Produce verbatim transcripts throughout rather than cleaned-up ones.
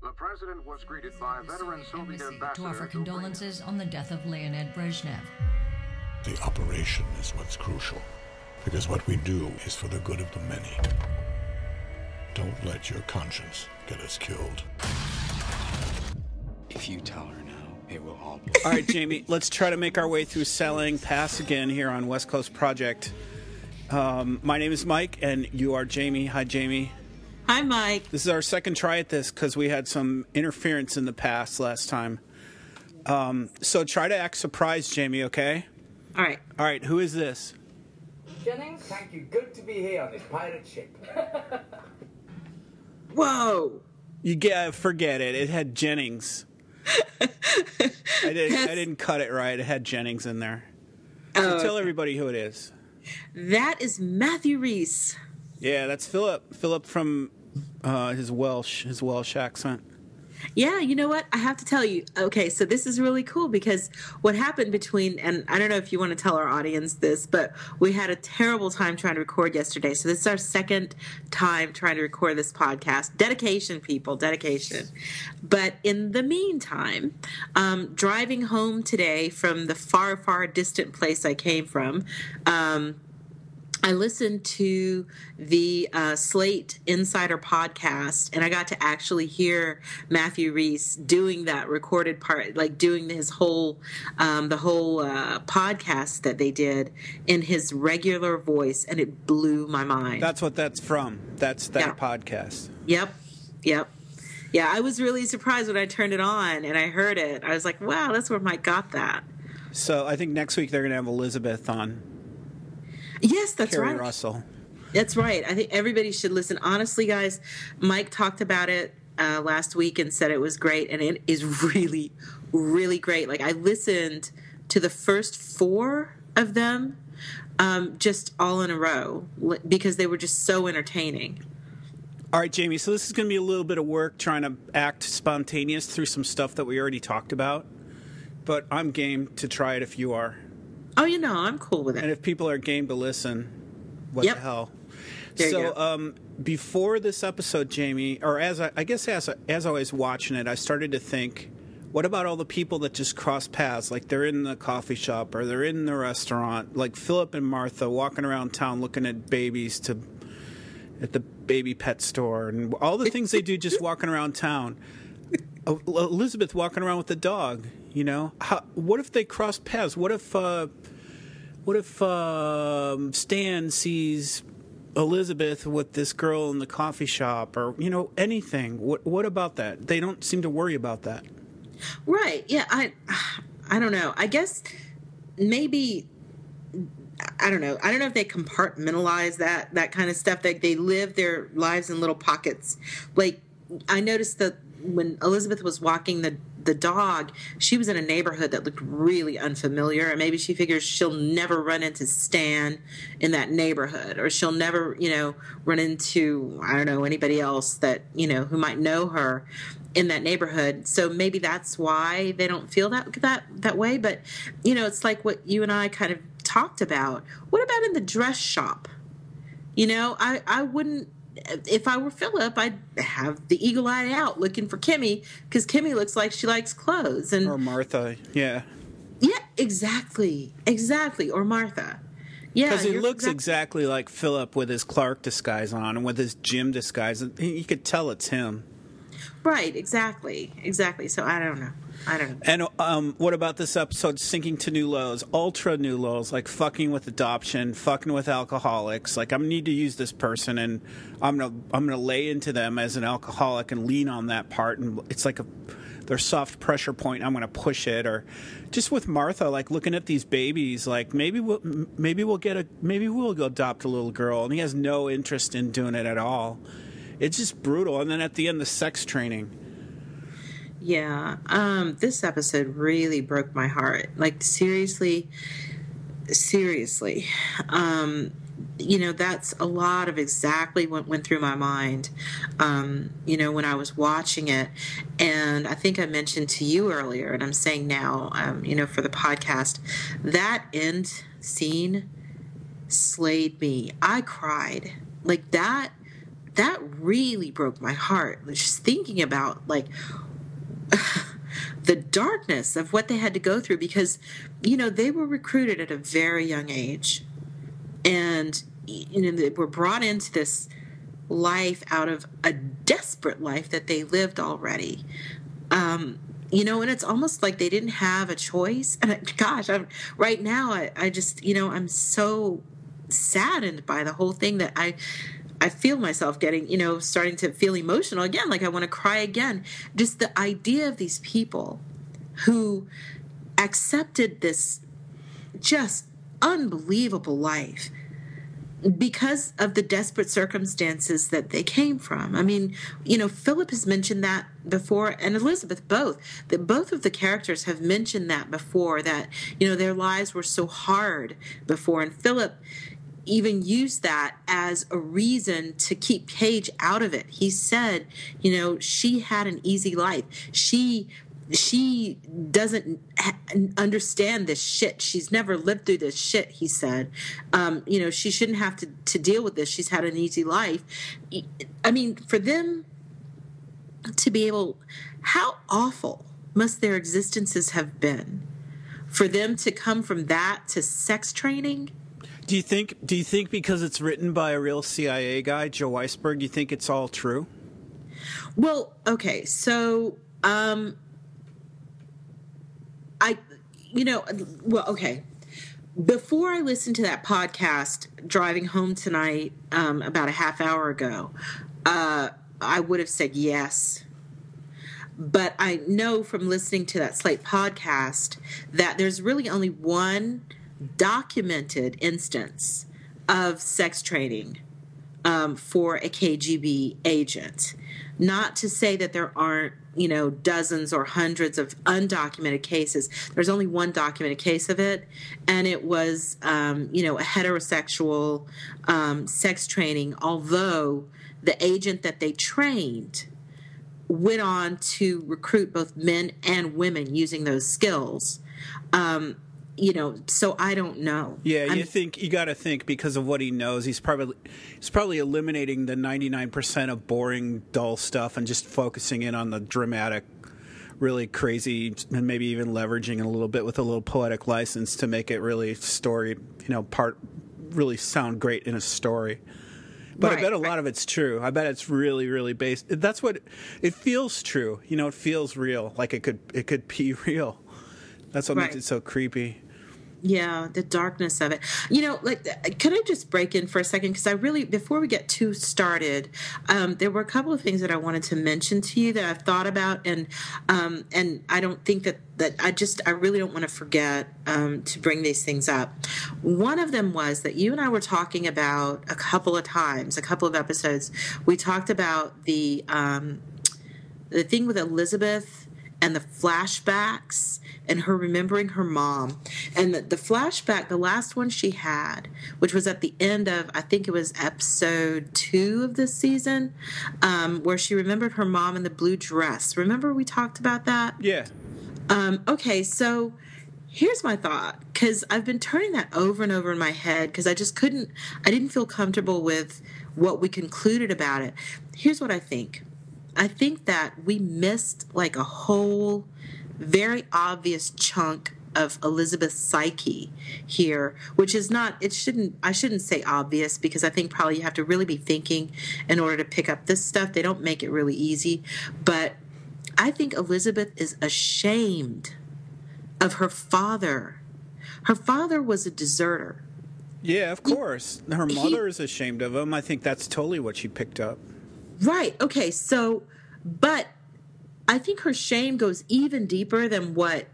The president was greeted by veteran Soviet ambassador to offer condolences on the death of Leonid Brezhnev. The operation is what's crucial, because what we do is for the good of the many. Don't let your conscience get us killed. If you tell her now, it will all be... All right, Jamie, let's try to make our way through Selling Pass again here on West Coast Project. Um, my name is Mike, and you are Jamie. Hi, Jamie. Hi, Mike. This is our second try at this because we had some interference in the past last time. Um, so try to act surprised, Jamie, okay? All right. All right, who is this? Jennings, thank you. Good to be here on this pirate ship. Whoa. You get, forget it. It had Jennings. I didn't. I didn't cut it right. It had Jennings in there. So oh, tell everybody who it is. That is Matthew Reese. Yeah, that's Philip. Philip from uh, his Welsh, his Welsh accent. Yeah, you know what? I have to tell you. Okay, so this is really cool because what happened between, and I don't know if you want to tell our audience this, but we had a terrible time trying to record yesterday. So this is our second time trying to record this podcast. Dedication, people, dedication. But in the meantime, um, driving home today from the far, far distant place I came from, um, I listened to the uh, Slate Insider podcast, and I got to actually hear Matthew Reese doing that recorded part, like doing his whole, um, the whole uh, podcast that they did in his regular voice, and it blew my mind. That's what that's from. That's that yeah. podcast. Yep, yep. Yeah, I was really surprised when I turned it on and I heard it. I was like, wow, that's where Mike got that. So I think next week they're going to have Elizabeth on. Yes, that's Carrie right. Russell. That's right. I think everybody should listen. Honestly, guys, Mike talked about it uh, last week and said it was great, and it is really, really great. Like, I listened to the first four of them um, just all in a row because they were just so entertaining. All right, Jamie, so this is going to be a little bit of work trying to act spontaneous through some stuff that we already talked about, but I'm game to try it if you are. Oh, you know, I'm cool with it. And if people are game to listen, what yep. the hell? There so, you go. um, before this episode, Jamie, or as I, I guess as, as I was watching it, I started to think, what about all the people that just cross paths? Like they're in the coffee shop or they're in the restaurant, like Philip and Martha walking around town looking at babies to at the baby pet store and all the things they do just walking around town. Elizabeth walking around with the dog. You know, How, what if they cross paths? What if, uh, what if uh, Stan sees Elizabeth with this girl in the coffee shop, or you know, anything? What what about that? They don't seem to worry about that. Right? Yeah. I, I don't know. I guess maybe. I don't know. I don't know if they compartmentalize that that kind of stuff. Like they live their lives in little pockets. Like I noticed that when Elizabeth was walking the the dog, she was in a neighborhood that looked really unfamiliar, and maybe she figures she'll never run into Stan in that neighborhood, or she'll never, you know, run into, I don't know, anybody else that, you know, who might know her in that neighborhood. So maybe that's why they don't feel that that that way. But, you know, it's like what you and I kind of talked about. What about in the dress shop? You know, I, I wouldn't, if I were Philip, I'd have the eagle eye out looking for Kimmy because Kimmy looks like she likes clothes. And or Martha, yeah. Yeah, exactly. Exactly. Or Martha. Yeah. Because he looks exactly, exactly like Philip with his Clark disguise on and with his Jim disguise. You could tell it's him. Right, exactly. Exactly. So I don't know. I don't know. And um, what about this episode, sinking to new lows, ultra new lows, like fucking with adoption, fucking with alcoholics. Like I need to use this person, and I'm gonna I'm gonna lay into them as an alcoholic and lean on that part, and it's like a their soft pressure point. I'm gonna push it, or just with Martha, like looking at these babies, like maybe we'll maybe we'll get a maybe we'll go adopt a little girl, and he has no interest in doing it at all. It's just brutal. And then at the end, the sex training. Yeah, um, this episode really broke my heart. Like, seriously, seriously. Um, you know, that's a lot of exactly what went through my mind, um, you know, when I was watching it. And I think I mentioned to you earlier, and I'm saying now, um, you know, for the podcast, that end scene slayed me. I cried. Like, that that really broke my heart. Just thinking about like the darkness of what they had to go through, because, you know, they were recruited at a very young age, and, you know, they were brought into this life out of a desperate life that they lived already. Um, you know, and it's almost like they didn't have a choice. And I, gosh, I'm, right now, I, I just, you know, I'm so saddened by the whole thing that I, I feel myself getting, you know, starting to feel emotional again. Like I want to cry again. Just the idea of these people who accepted this just unbelievable life because of the desperate circumstances that they came from. I mean, you know, Philip has mentioned that before, and Elizabeth both, that both of the characters have mentioned that before, that, you know, their lives were so hard before. And Philip even used that as a reason to keep Paige out of it. He said, you know, she had an easy life. She she doesn't ha- understand this shit. She's never lived through this shit, he said. Um, you know, she shouldn't have to, to deal with this. She's had an easy life. I mean, for them to be able, how awful must their existences have been for them to come from that to sex training? Do you think? Do you think because it's written by a real C I A guy, Joe Weisberg, you think it's all true? Well, okay, so um, I, you know, well, okay. Before I listened to that podcast driving home tonight, um, about a half hour ago, uh, I would have said yes. But I know from listening to that Slate podcast that there's really only one documented instance of sex training um, for a K G B agent. Not to say that there aren't, you know, dozens or hundreds of undocumented cases. There's only one documented case of it, and it was, um, you know, a heterosexual um, sex training, although the agent that they trained went on to recruit both men and women using those skills. Um, you know, so I don't know. Yeah, I'm, you think you got to think because of what he knows, he's probably he's probably eliminating the ninety-nine percent of boring, dull stuff and just focusing in on the dramatic, really crazy, and maybe even leveraging a little bit with a little poetic license to make it really story, you know, part really sound great in a story. But right, I bet a lot right. of it's true. I bet it's really, really based. That's what it feels true. You know, it feels real. Like it could, it could be real. That's what right. makes it so creepy. Yeah, the darkness of it. You know, like, can I just break in for a second? Because I really, before we get too started, um, there were a couple of things that I wanted to mention to you that I've thought about, and um, and I don't think that, that I just, I really don't want to forget um, to bring these things up. One of them was that you and I were talking about a couple of times, a couple of episodes, we talked about the um, the thing with Elizabeth and the flashbacks and her remembering her mom. And the, the flashback, the last one she had, which was at the end of, I think it was episode two of this season, um, where she remembered her mom in the blue dress. Remember we talked about that? Yeah. Um, okay, so here's my thought, because I've been turning that over and over in my head because I just couldn't, I didn't feel comfortable with what we concluded about it. Here's what I think. I think that we missed like a whole very obvious chunk of Elizabeth's psyche here, which is not, it shouldn't, I shouldn't say obvious, because I think probably you have to really be thinking in order to pick up this stuff. They don't make it really easy. But I think Elizabeth is ashamed of her father. Her father was a deserter. Yeah, of course. Her mother he, is ashamed of him. I think that's totally what she picked up. Right. Okay. So, but I think her shame goes even deeper than what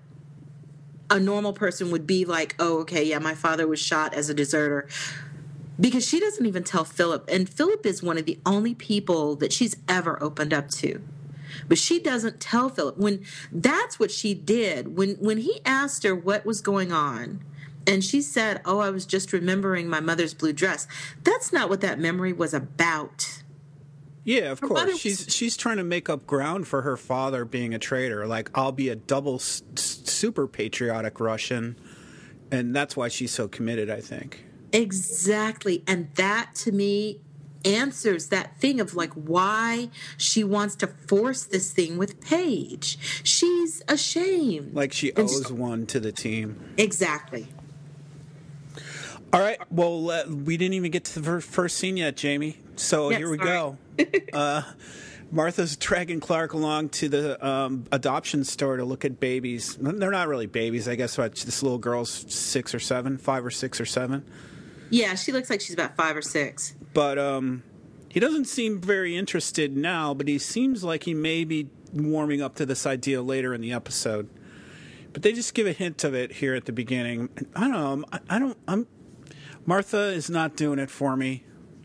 a normal person would be like, oh, okay, yeah, my father was shot as a deserter. Because she doesn't even tell Philip. And Philip is one of the only people that she's ever opened up to. But she doesn't tell Philip. When that's what she did. When when he asked her what was going on, and she said, oh, I was just remembering my mother's blue dress. That's not what that memory was about. Yeah, of her course. Was... She's she's trying to make up ground for her father being a traitor. Like, I'll be a double s- super patriotic Russian. And that's why she's so committed, I think. Exactly. And that, to me, answers that thing of like why she wants to force this thing with Paige. She's ashamed. Like she And owes she- one to the team. Exactly. All right. Well, uh, we didn't even get to the ver- first scene yet, Jamie. So Yeah, here we sorry. go. uh, Martha's dragging Clark along to the um, adoption store to look at babies. They're not really babies, I guess. What, this little girl's six or seven, five or six or seven. Yeah, she looks like she's about five or six. But um, he doesn't seem very interested now, but he seems like he may be warming up to this idea later in the episode. But they just give a hint of it here at the beginning. I don't know. I, I don't. I'm. Martha is not doing it for me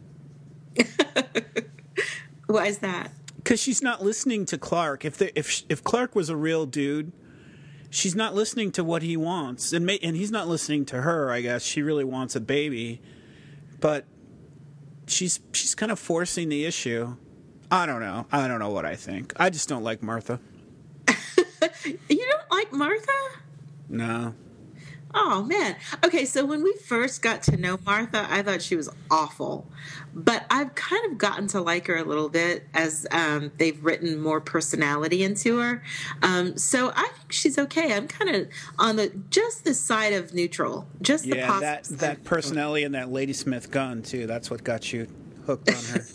Why is that? because she's not listening to Clark. If the, if if Clark was a real dude, she's not listening to what he wants, and may, and he's not listening to her. I guess she really wants a baby, but she's she's kind of forcing the issue. I don't know. I don't know what I think. I just don't like Martha. You don't like Martha? No. Oh, man. Okay, so when we first got to know Martha, I thought she was awful. But I've kind of gotten to like her a little bit as um, they've written more personality into her. Um, so I think she's okay. I'm kind of on the just the side of neutral. Just the Yeah, positive that side. that personality and that Ladysmith gun too. That's what got you hooked on her.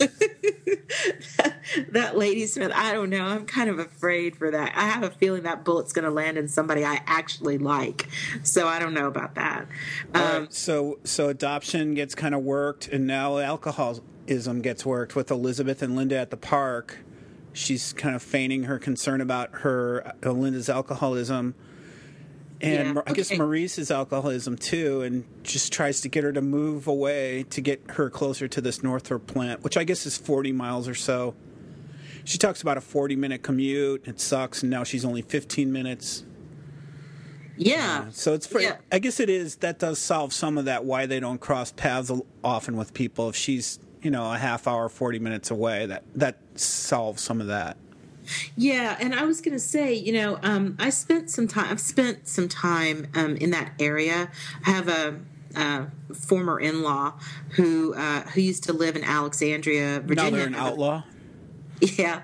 That Ladysmith, I don't know. I'm kind of afraid for that. I have a feeling that bullet's going to land in somebody I actually like. So I don't know about that. Um, All right, so so adoption gets kind of worked, and now alcoholism gets worked with Elizabeth and Linda at the park. She's kind of feigning her concern about her uh, Linda's alcoholism, and Yeah, Mar- I guess okay. Maurice's alcoholism too, and just tries to get her to move away to get her closer to this Northrop plant, which I guess is forty miles or so. She talks about a forty-minute commute. It sucks, and now she's only fifteen minutes. yeah. So it's for, Yeah. I guess it is, that does solve some of that, why they don't cross paths often with people. If she's, you know, a half hour, forty minutes away, that, that solves some of that. Yeah, and I was going to say, you know, um, I spent some time. I've spent some time um, in that area. I have a, a former in-law who uh, who used to live in Alexandria, Virginia. Now they're an outlaw. Yeah.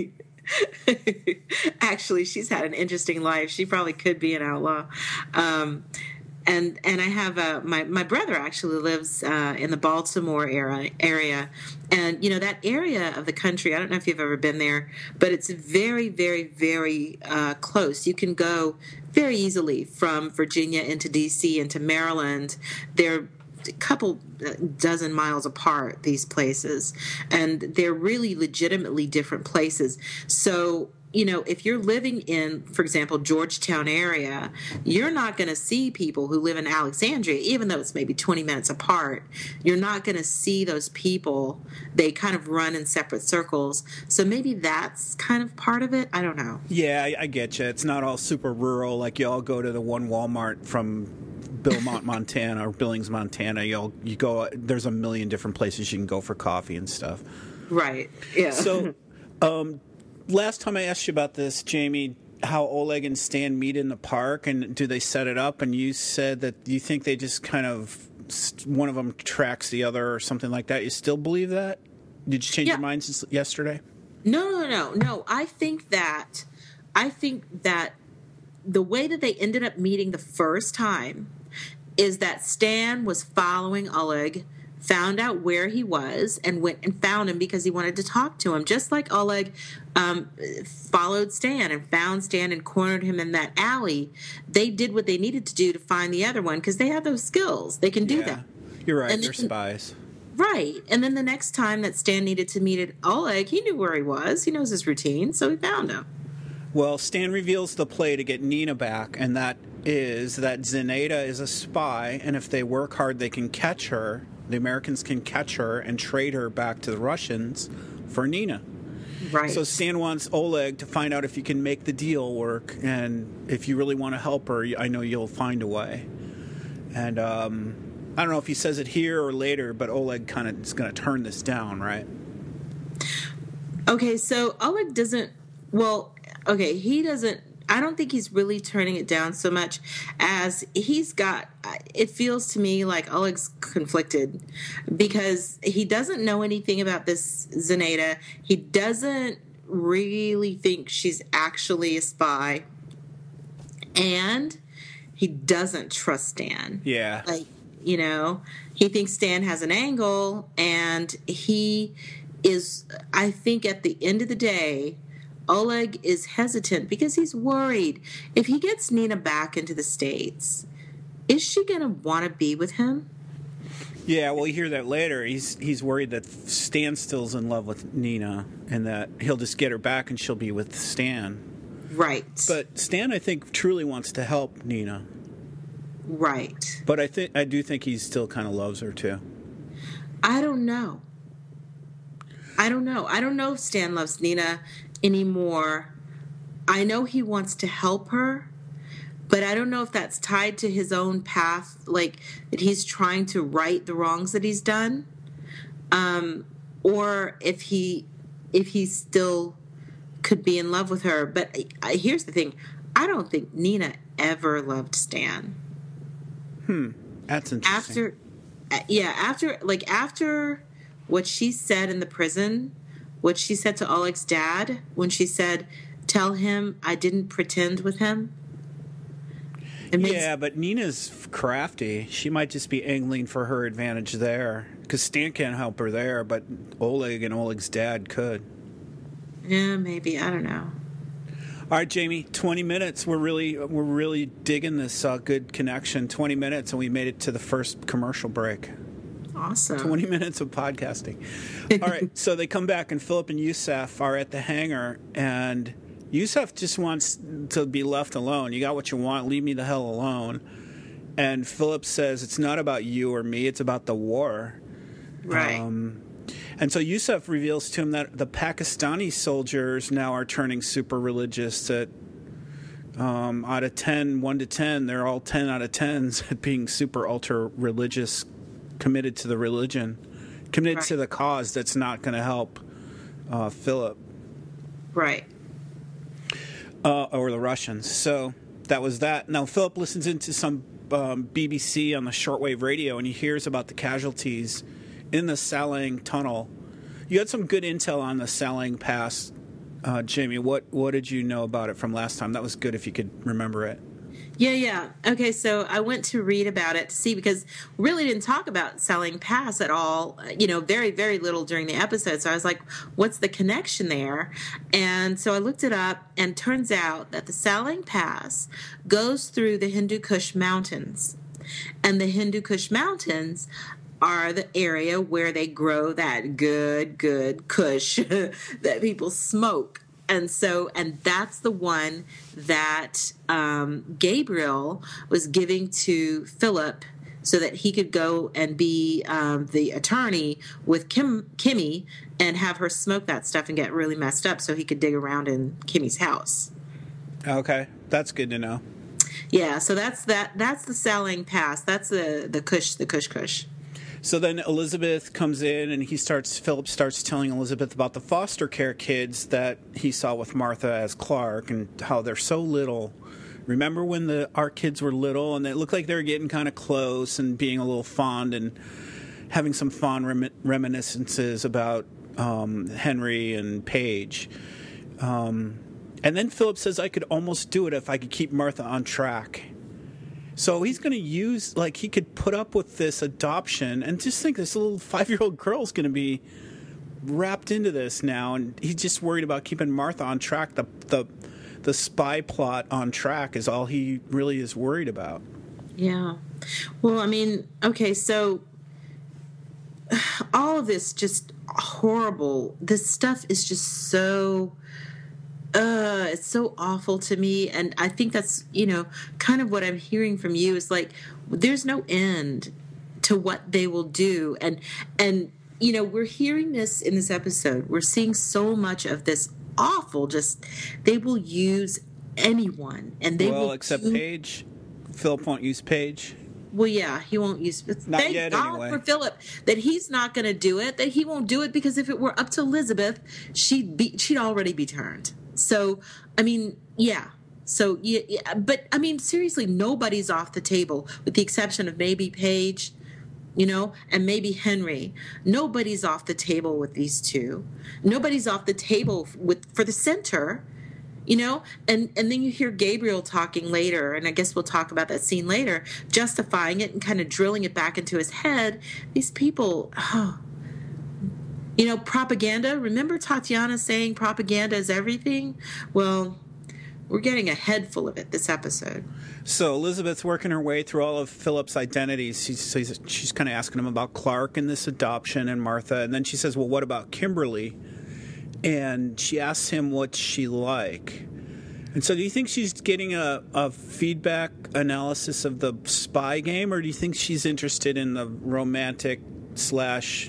Actually, she's had an interesting life. She probably could be an outlaw. Um, and and I have a, my my brother actually lives uh, in the Baltimore era, area, and you know that area of the country. I don't know if you've ever been there, but it's very very very uh, close. You can go very easily from Virginia into D C into Maryland. They're a couple dozen miles apart, these places, and they're really legitimately different places. So you know, if you're living in, for example, Georgetown area, you're not going to see people who live in Alexandria, even though it's maybe twenty minutes apart. You're not going to see those people. They kind of run in separate circles. So maybe that's kind of part of it. I don't know. Yeah, I, I get you. It's not all super rural. Like you all go to the one Walmart from Belmont, Montana, or Billings, Montana. You you go. There's a million different places you can go for coffee and stuff. Right. Yeah. So, um, last time I asked you about this, Jamie, how Oleg and Stan meet in the park, and do they set it up? And you said that you think they just kind of, one of them tracks the other or something like that. You still believe that? Did you change Yeah. your mind since yesterday? No, no, no, no. I think that, I think that the way that they ended up meeting the first time is that Stan was following Oleg, found out where he was, and went and found him because he wanted to talk to him. Just like Oleg um, followed Stan and found Stan and cornered him in that alley, they did what they needed to do to find the other one because they have those skills. They can do Yeah. that. You're right. And They're then- spies. Right. And then the next time that Stan needed to meet at Oleg, he knew where he was. He knows his routine, so he found him. Well, Stan reveals the play to get Nina back, and that is that Zenaida is a spy, and if they work hard, they can catch her. The Americans can catch her and trade her back to the Russians for Nina. Right. So Stan wants Oleg to find out if you can make the deal work, and if you really want to help her, I know you'll find a way. And um, I don't know if he says it here or later, but Oleg kind of is going to turn this down, right? Okay, so Oleg doesn't, well, okay, he doesn't, I don't think he's really turning it down so much as he's got, it feels to me like Oleg's conflicted because he doesn't know anything about this Zenaida. He doesn't really think she's actually a spy. And he doesn't trust Stan. Yeah. Like, you know, he thinks Stan has an angle, and he is, I think at the end of the day, Oleg is hesitant because he's worried. If he gets Nina back into the States, is she going to want to be with him? Yeah, well, you hear that later. He's he's worried that Stan still's in love with Nina and that he'll just get her back and she'll be with Stan. Right. But Stan, I think, truly wants to help Nina. Right. But I think I do think he still kind of loves her, too. I don't know. I don't know. I don't know if Stan loves Nina anymore. I know he wants to help her, but I don't know if that's tied to his own path, like that he's trying to right the wrongs that he's done, um, or if he if he still could be in love with her. But I, here's the thing: I don't think Nina ever loved Stan. Hmm, that's interesting. After, yeah, after like after what she said in the prison. What she said to Oleg's dad when she said, "Tell him I didn't pretend with him." It makes, yeah, but Nina's crafty. She might just be angling for her advantage there. Because Stan can't help her there, but Oleg and Oleg's dad could. Yeah, maybe. I don't know. All right, Jamie, twenty minutes. We're really we're really digging this uh, good connection. twenty minutes, and we made it to the first commercial break. Awesome. twenty minutes of podcasting. All right, so they come back, and Philip and Yusef are at the hangar, and Yusef just wants to be left alone. You got what you want. Leave me the hell alone. And Philip says, it's not about you or me. It's about the war. Right. Um, and so Yusef reveals to him that the Pakistani soldiers now are turning super religious. That um, out of ten, one to ten, they're all ten out of tens at being super ultra religious, committed to the religion, committed right. to the cause that's not going to help uh, Philip. Right. Uh, or the Russians. So that was that. Now, Philip listens into some um, B B C on the shortwave radio, and he hears about the casualties in the Salang Tunnel. You had some good intel on the Salang Pass, uh, Jamie. What, what did you know about it from last time? That was good if you could remember it. Yeah, yeah. Okay, so I went to read about it to see, because we really didn't talk about Salang Pass at all, you know, very, very little during the episode. So I was like, what's the connection there? And so I looked it up, and turns out that the Salang Pass goes through the Hindu Kush Mountains. And the Hindu Kush Mountains are the area where they grow that good, good Kush that people smoke. And so, and that's the one that um, Gabriel was giving to Philip so that he could go and be um, the attorney with Kim, Kimmy and have her smoke that stuff and get really messed up so he could dig around in Kimmy's house. Okay, that's good to know. Yeah, so that's that. That's the Salang Pass. That's the the Kush, the Kush Kush. So then Elizabeth comes in, and he starts. Philip starts telling Elizabeth about the foster care kids that he saw with Martha as Clark, and how they're so little. Remember when the our kids were little, and it looked like they were getting kind of close and being a little fond and having some fond rem- reminiscences about um, Henry and Paige. Um, and then Philip says, "I could almost do it if I could keep Martha on track." So he's going to use, like, he could put up with this adoption, and just think this little five-year-old girl's going to be wrapped into this now, and he's just worried about keeping Martha on track. The the the spy plot on track is all he really is worried about. Yeah. Well, I mean, okay, so all of this just horrible. This stuff is just so... Uh, it's so awful to me, and I think that's, you know, kind of what I'm hearing from you is like, there's no end to what they will do, and and you know, we're hearing this in this episode. We're seeing so much of this awful. Just they will use anyone, and they well, will except do, Paige. Philip won't use Paige. Well, yeah, he won't use. Not thank yet, God anyway. for Philip that he's not going to do it. That he won't do it, because if it were up to Elizabeth, she'd be she'd already be turned. So, I mean, yeah, So, yeah, yeah, but I mean, seriously, nobody's off the table with the exception of maybe Paige, you know, and maybe Henry. Nobody's off the table with these two. Nobody's off the table with for the center, you know. And and then you hear Gabriel talking later, and I guess we'll talk about that scene later, justifying it and kind of drilling it back into his head. These people, oh, you know, propaganda. Remember Tatiana saying propaganda is everything? Well, we're getting a head full of it this episode. So Elizabeth's working her way through all of Philip's identities. She's, she's, she's kind of asking him about Clark and this adoption and Martha. And then she says, well, what about Kimberly? And she asks him what's she like. And so do you think she's getting a, a feedback analysis of the spy game, or do you think she's interested in the romantic slash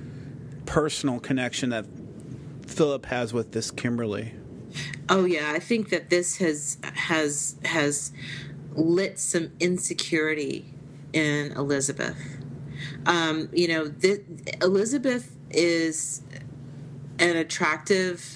personal connection that Philip has with this Kimberly? Oh yeah, I think that this has has has lit some insecurity in Elizabeth. Um, you know, th- Elizabeth is an attractive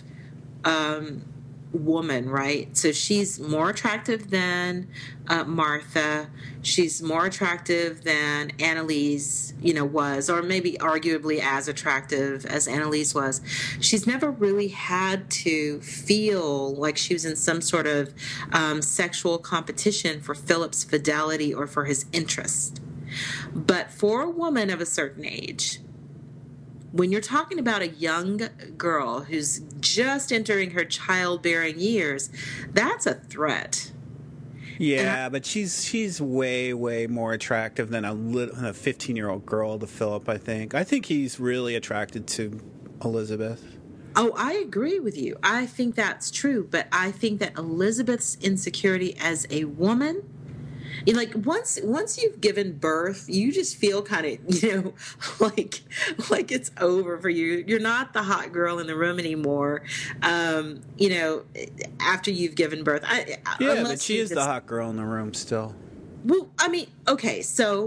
um, woman, right? So she's more attractive than uh, Martha. She's more attractive than Annalise, you know, was, or maybe arguably as attractive as Annalise was. She's never really had to feel like she was in some sort of um, sexual competition for Philip's fidelity or for his interest. But for a woman of a certain age, when you're talking about a young girl who's just entering her childbearing years, that's a threat. Yeah, I, but she's she's way, way more attractive than a little, a fifteen-year-old girl to Philip, I think. I think he's really attracted to Elizabeth. Oh, I agree with you. I think that's true. But I think that Elizabeth's insecurity as a woman, you know, like once once you've given birth, you just feel kind of, you know, like like it's over for you. You're not the hot girl in the room anymore. Um, you know, after you've given birth. I, yeah, but she is just the hot girl in the room still. Well, I mean, okay, so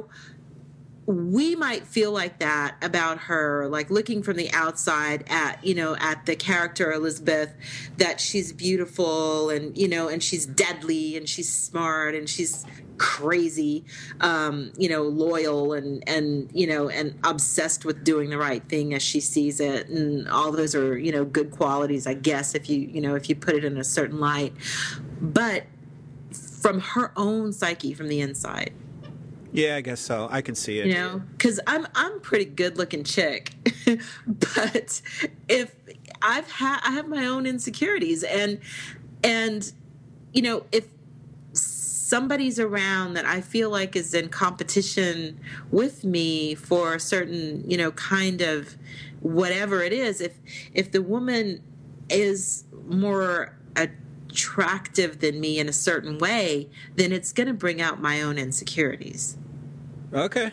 we might feel like that about her, like looking from the outside at, you know, at the character Elizabeth, that she's beautiful and, you know, and she's deadly and she's smart and she's crazy, um, you know, loyal and, and, you know, and obsessed with doing the right thing as she sees it. And all those are, you know, good qualities, I guess, if you, you know, if you put it in a certain light. But from her own psyche, from the inside. Yeah, I guess so. I can see it. You know, because I'm I'm a pretty good looking chick, but if I've had I have my own insecurities, and and you know, if somebody's around that I feel like is in competition with me for a certain, you know, kind of whatever it is, if if the woman is more attractive than me in a certain way, then it's going to bring out my own insecurities. Okay.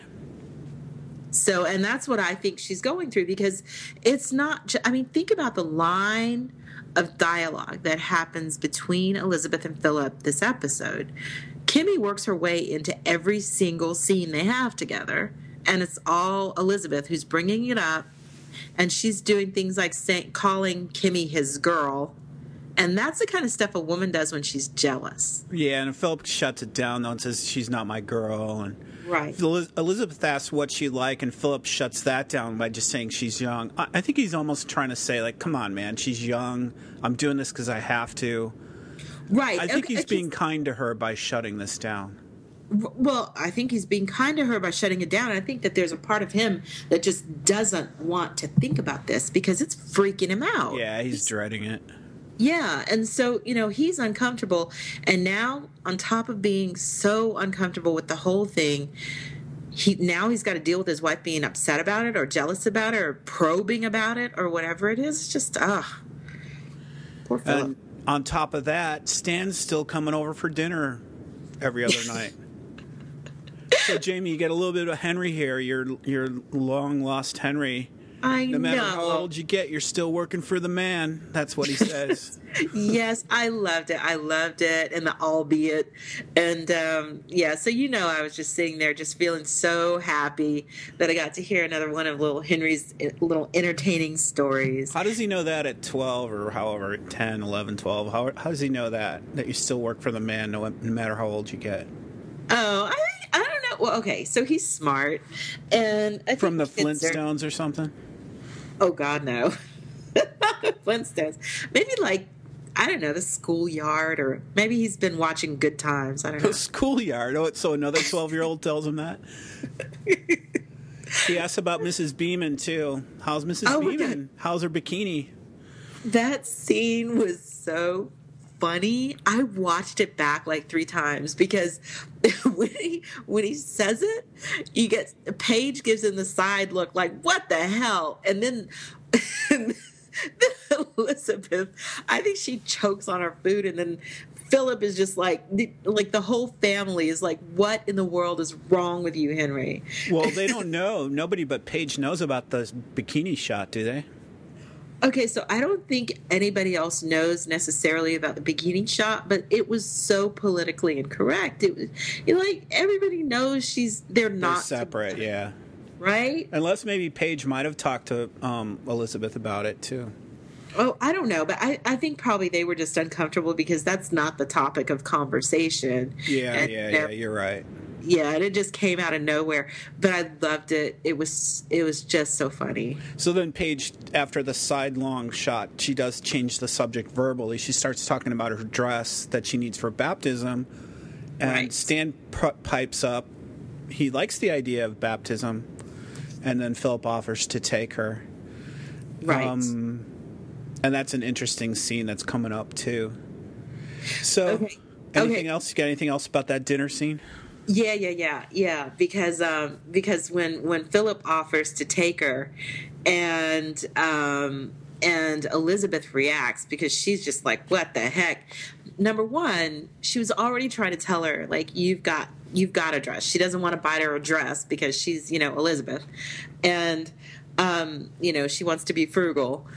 So, and that's what I think she's going through, because it's not, I mean, think about the line of dialogue that happens between Elizabeth and Philip this episode. Kimmy works her way into every single scene they have together, and it's all Elizabeth who's bringing it up, and she's doing things like saying, calling Kimmy his girl. And that's the kind of stuff a woman does when she's jealous. Yeah, and Philip shuts it down, though, and says she's not my girl. And right. Elizabeth asks what she like, and Philip shuts that down by just saying she's young. I think he's almost trying to say, like, come on, man, she's young. I'm doing this because I have to. Right. I think okay. he's being kind to her by shutting this down. Well, I think he's being kind to her by shutting it down. I think that there's a part of him that just doesn't want to think about this because it's freaking him out. Yeah, he's, he's dreading it. Yeah, and so, you know, he's uncomfortable, and now on top of being so uncomfortable with the whole thing, he now he's got to deal with his wife being upset about it or jealous about it or probing about it or whatever it is. It's just, ah, poor Philip. And on top of that, Stan's still coming over for dinner every other night. So, Jamie, you get a little bit of Henry here, your your long-lost Henry. I No matter know. how old you get, you're still working for the man. That's what he says. Yes, I loved it. I loved it, and the albeit, and um, yeah. So you know, I was just sitting there, just feeling so happy that I got to hear another one of little Henry's little entertaining stories. How does he know that at twelve or however, ten, eleven, twelve? How, how does he know that, that you still work for the man no, no matter how old you get? Oh, I I don't know. Well, okay, so he's smart, and I From the think kids are- Flintstones or something? Oh God, no. Flintstones. Maybe like, I don't know, the schoolyard, or maybe he's been watching Good Times. I don't know. The schoolyard. Oh, so another twelve-year-old tells him that? He asks about Missus Beeman, too. How's Missus Oh, my Beeman? How's her bikini? That scene was so funny. I watched it back like three times because when he when he says it, you get Paige gives him the side look like, what the hell? And then, and then Elizabeth, I think she chokes on her food, and then Philip is just like, like the whole family is like, what in the world is wrong with you, Henry? Well, they don't know. Nobody but Paige knows about the bikini shot, do they? Okay, so I don't think anybody else knows necessarily about the bikini shot, but it was so politically incorrect. It was, you know, like, everybody knows she's they're They're not separate, yeah. right? Unless maybe Paige might have talked to um, Elizabeth about it, too. Oh, I don't know, but I, I think probably they were just uncomfortable because that's not the topic of conversation. Yeah, And yeah, they're- yeah, you're right. Yeah, and it just came out of nowhere, but I loved it. It was it was just so funny. So then Paige, after the sidelong shot, she does change the subject verbally. She starts talking about her dress that she needs for baptism, and Right. Stan p- pipes up. He likes the idea of baptism, and then Philip offers to take her. Right. Um, and that's an interesting scene that's coming up, too. So, Okay. anything Okay. else? You got anything else about that dinner scene? Yeah, yeah, yeah, yeah. Because um, because when when Philip offers to take her, and um, and Elizabeth reacts because she's just like, "What the heck?" Number one, she was already trying to tell her like, "You've got you've got a dress." She doesn't want to buy her a dress because she's you know Elizabeth, and um, you know she wants to be frugal,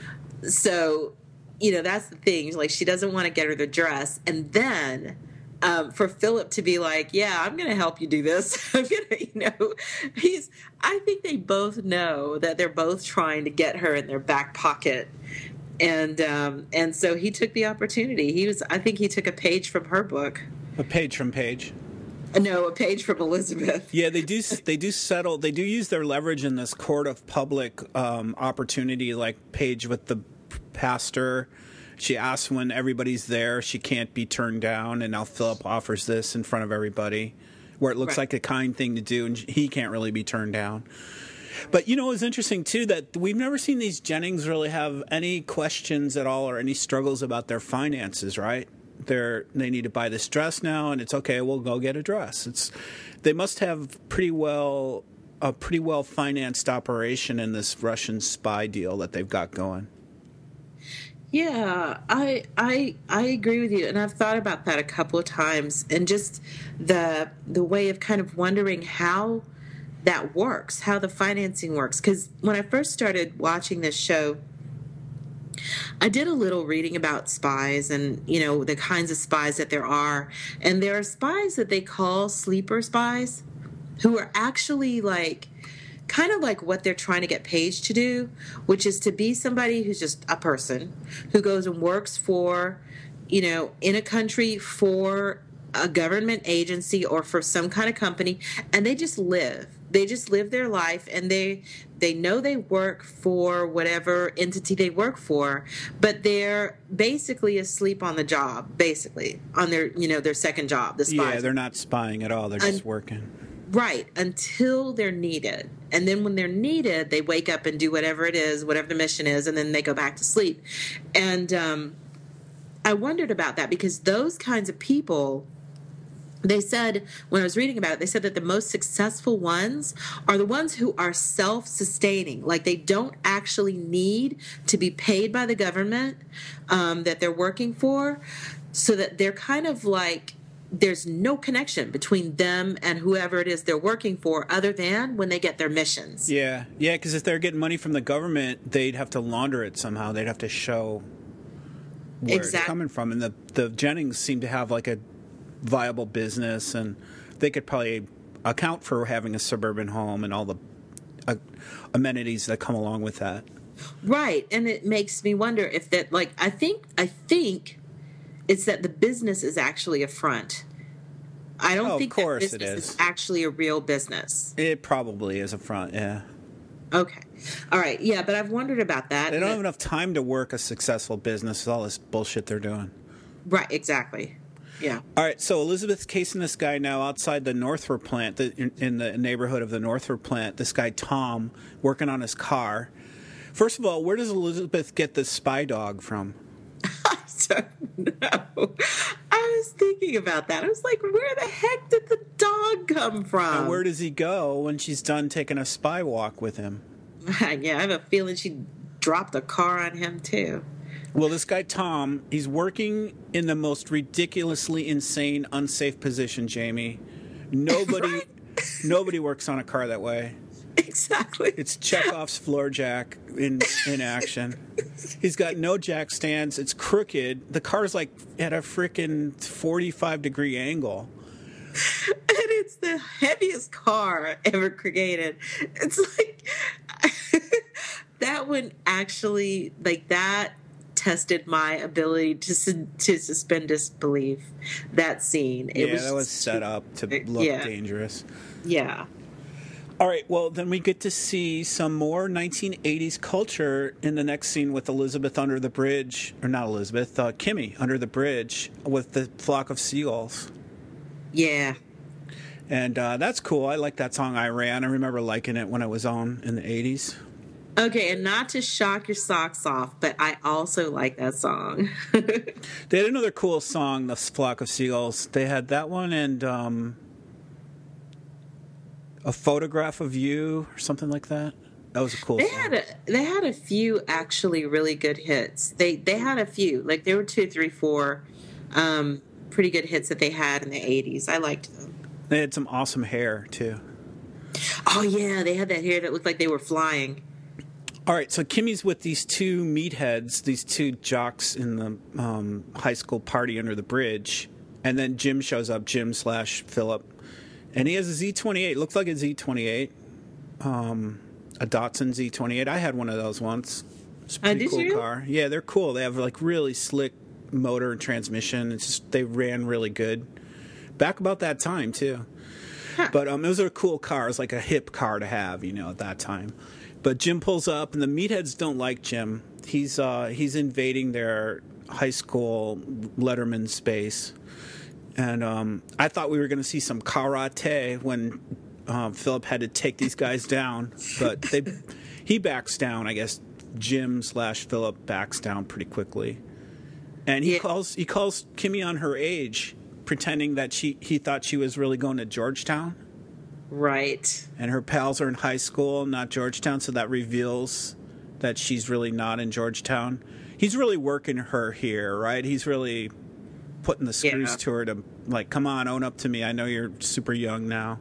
so you know that's the thing. Like she doesn't want to get her the dress, and then. Um, for Philip to be like, yeah, I'm going to help you do this. I'm going to, you know, he's, I think they both know that they're both trying to get her in their back pocket. And, um, and so he took the opportunity. He was, I think he took a page from her book. A page from Paige. No, a page from Elizabeth. Yeah, they do. They do settle. They do use their leverage in this court of public um, opportunity, like Paige with the pastor. She asks when everybody's there, she can't be turned down, and now Philip offers this in front of everybody, where it looks Right. like a kind thing to do, and he can't really be turned down. But you know, it's interesting too that we've never seen these Jennings really have any questions at all or any struggles about their finances, right? They're they need to buy this dress now, and it's okay. We'll go get a dress. It's they must have pretty well a pretty well financed operation in this Russian spy deal that they've got going. Yeah, I I I agree with you, and I've thought about that a couple of times, and just the the way of kind of wondering how that works, how the financing works. Because when I first started watching this show, I did a little reading about spies and you know the kinds of spies that there are, and there are spies that they call sleeper spies, who are actually like. Kind of like what they're trying to get Paige to do, which is to be somebody who's just a person who goes and works for, you know, in a country for a government agency or for some kind of company, and they just live. They just live their life, and they they know they work for whatever entity they work for, but they're basically asleep on the job, basically on their you know their second job. The spies. Yeah, they're not spying at all. They're just And- working. Right, until they're needed. And then when they're needed, they wake up and do whatever it is, whatever the mission is, and then they go back to sleep. And um, I wondered about that because those kinds of people, they said, when I was reading about it, they said that the most successful ones are the ones who are self-sustaining. Like they don't actually need to be paid by the government um, that they're working for, so that they're kind of like, there's no connection between them and whoever it is they're working for other than when they get their missions. Yeah, yeah, because if they're getting money from the government, they'd have to launder it somehow. They'd have to show where Exact- it's coming from. And the, the Jennings seem to have like a viable business, and they could probably account for having a suburban home and all the uh, amenities that come along with that. Right. And it makes me wonder if that, like, I think, I think it's that the business is actually a front. I don't Oh, of think course that it business is. is actually a real business. It probably is a front, yeah. Okay. All right. Yeah, but I've wondered about that. They don't But- have enough time to work a successful business with all this bullshit they're doing. Right, exactly. Yeah. All right, so Elizabeth's casing this guy now outside the Northrop plant, the, in, in the neighborhood of the Northrop plant. This guy, Tom, working on his car. First of all, where does Elizabeth get the spy dog from? I don't know. I was thinking about that. I was like, where the heck did the dog come from? And where does he go when she's done taking a spy walk with him? Yeah, I have a feeling she dropped a car on him, too. Well, this guy, Tom, he's working in the most ridiculously insane, unsafe position, Jamie. Nobody, Right. nobody works on a car that way. Exactly. It's Chekhov's floor jack in in action. He's got no jack stands. It's crooked. The car's like at a freaking forty-five degree angle. And it's the heaviest car ever created. It's like that one actually, like that tested my ability to su- to suspend disbelief. That scene, it yeah, was that was just set too- up to look yeah. dangerous. Yeah, All right, well, then we get to see some more nineteen eighties culture in the next scene with Elizabeth under the bridge, or not Elizabeth, uh, Kimmy under the bridge with the flock of seagulls. yeah. And uh, that's cool. I like that song, I Ran. I remember liking it when it was on in the eighties. Okay, and not to shock your socks off, but I also like that song. They had another cool song, The Flock of Seagulls. They had that one and um, A Photograph of You or something like that. That was a cool They song. had a they had a few actually really good hits. They they had a few, like there were two, three, four, um, pretty good hits that they had in the eighties. I liked them. They had some awesome hair, too. Oh yeah, they had that hair that looked like they were flying. All right, so Kimmy's with these two meatheads, these two jocks in the um, high school party under the bridge, and then Jim shows up, Jim slash Philip, and he has a Z twenty-eight. Looks like a Z twenty-eight, um, a Datsun Z twenty-eight. I had one of those once. It's a Uh, pretty did cool you? car. Yeah, they're cool. They have like really slick motor and transmission. It's just they ran really good. Back about that time too. But um, it was a cool car. It was like a hip car to have, you know, at that time. But Jim pulls up, and the meatheads don't like Jim. He's uh, he's invading their high school Letterman space, and um, I thought we were going to see some karate when um, Philip had to take these guys down, but they he backs down. I guess Jim slash Philip backs down pretty quickly, and he Yeah. calls he calls Kimmy on her age, pretending that she he thought she was really going to Georgetown. Right. And her pals are in high school, not Georgetown, so that reveals that she's really not in Georgetown. He's really working her here, right? He's really putting the screws Yeah. to her to, like, come on, own up to me. I know you're super young now.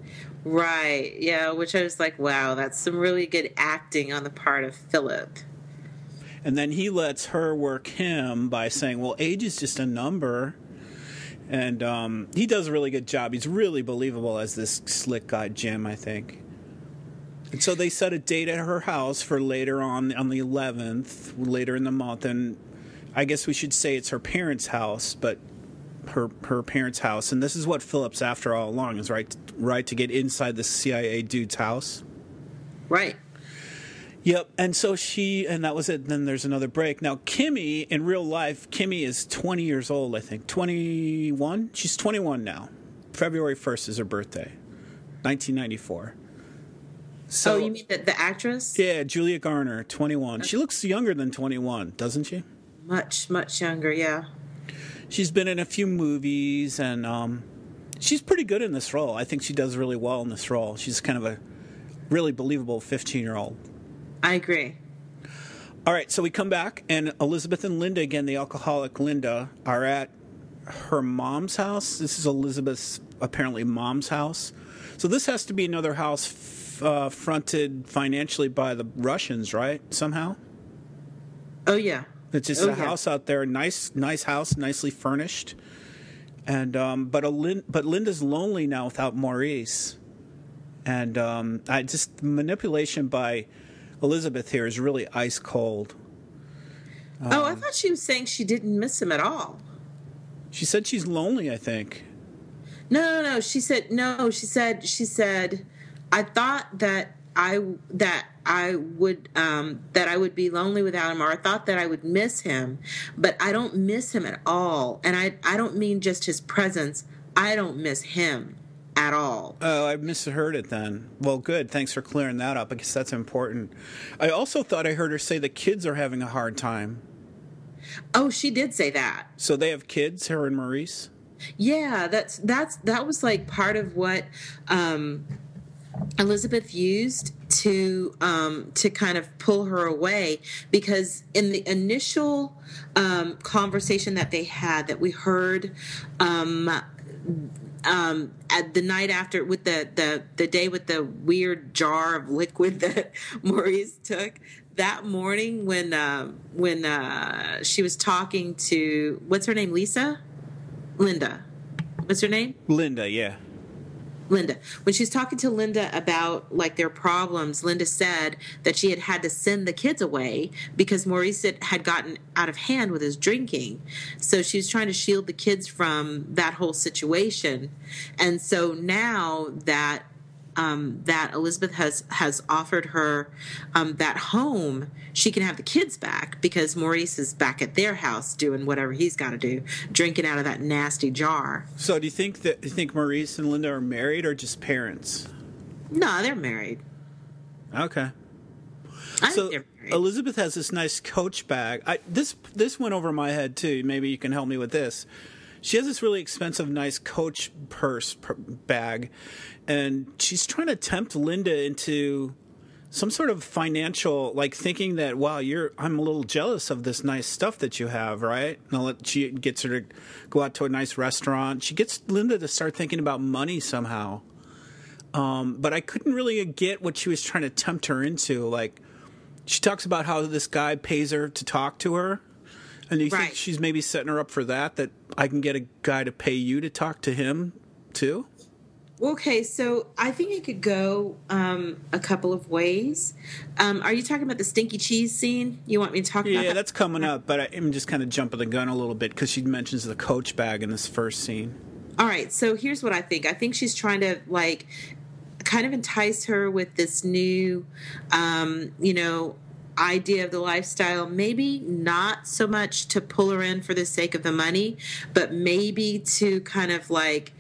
Right. Yeah, which I was like, wow, that's some really good acting on the part of Philip. And then he lets her work him by saying, well, age is just a number. And um, he does a really good job. He's really believable as this slick guy, Jim, I think. And so they set a date at her house for later on, on the eleventh, later in the month. And I guess we should say it's her parents' house, but her her parents' house. And this is what Philip's after all along, is right, right to get inside the C I A dude's house. Right. Yep, and so she, and that was it. Then there's another break. Now, Kimmy, in real life, Kimmy is twenty years old, I think. twenty-one? She's twenty-one now. February first is her birthday, nineteen ninety-four. So, oh, you mean the, the actress? yeah, Julia Garner, twenty-one. She looks younger than twenty-one, doesn't she? Much, much younger, yeah. She's been in a few movies, and um, she's pretty good in this role. I think she does really well in this role. She's kind of a really believable fifteen-year-old. I agree. All right, so we come back, and Elizabeth and Linda, again, the alcoholic Linda, are at her mom's house. This is Elizabeth's apparently mom's house. So this has to be another house f- uh, fronted financially by the Russians, right? Somehow. Oh yeah. It's just oh, a yeah. house out there, nice, nice house, nicely furnished. And um, but a Lin- but Linda's lonely now without Maurice, and um, I just manipulation by Elizabeth here is really ice cold. Um, oh, I thought she was saying she didn't miss him at all. She said she's lonely, I think. No, no, no. She said no. She said she said I thought that I that I would um, that I would be lonely without him, or I thought that I would miss him, but I don't miss him at all. And I I don't mean just his presence. I don't miss him at all. Oh, I misheard it then. Well, good. Thanks for clearing that up. I guess that's important. I also thought I heard her say the kids are having a hard time. Oh, she did say that. So they have kids, her and Maurice? Yeah, that's that's that was like part of what um, Elizabeth used to um, to kind of pull her away, because in the initial um, conversation that they had, that we heard um, um, at the night after, with the, the the day with the weird jar of liquid that Maurice took. That morning when uh, when uh, she was talking to, what's her name, Lisa? Linda. What's her name? Linda, yeah. Linda. When she's talking to Linda about like their problems, Linda said that she had had to send the kids away because Maurice had gotten out of hand with his drinking. So she was trying to shield the kids from that whole situation. And so now that Um, that Elizabeth has has offered her um, that home, she can have the kids back because Maurice is back at their house doing whatever he's got to do, drinking out of that nasty jar. So do you think that you think Maurice and Linda are married or just parents? No, they're married. Okay. I So think they're married. Elizabeth has this nice Coach bag. I, this this went over my head too. Maybe you can help me with this. She has this really expensive, nice Coach purse per bag, and she's trying to tempt Linda into some sort of financial, like thinking that, wow, you're, I'm a little jealous of this nice stuff that you have, right? And she gets her to go out to a nice restaurant. She gets Linda to start thinking about money somehow. Um, but I couldn't really get what she was trying to tempt her into. Like, she talks about how this guy pays her to talk to her. And do you Right. think she's maybe setting her up for that, that I can get a guy to pay you to talk to him too? Okay, so I think it could go um, a couple of ways. Um, are you talking about the stinky cheese scene? You want me to talk about Yeah, that? that's coming up, but I'm just kind of jumping the gun a little bit because she mentions the Coach bag in this first scene. All right, so here's what I think. I think she's trying to, like, kind of entice her with this new, um, you know, idea of the lifestyle. Maybe not so much to pull her in for the sake of the money, but maybe to kind of, like,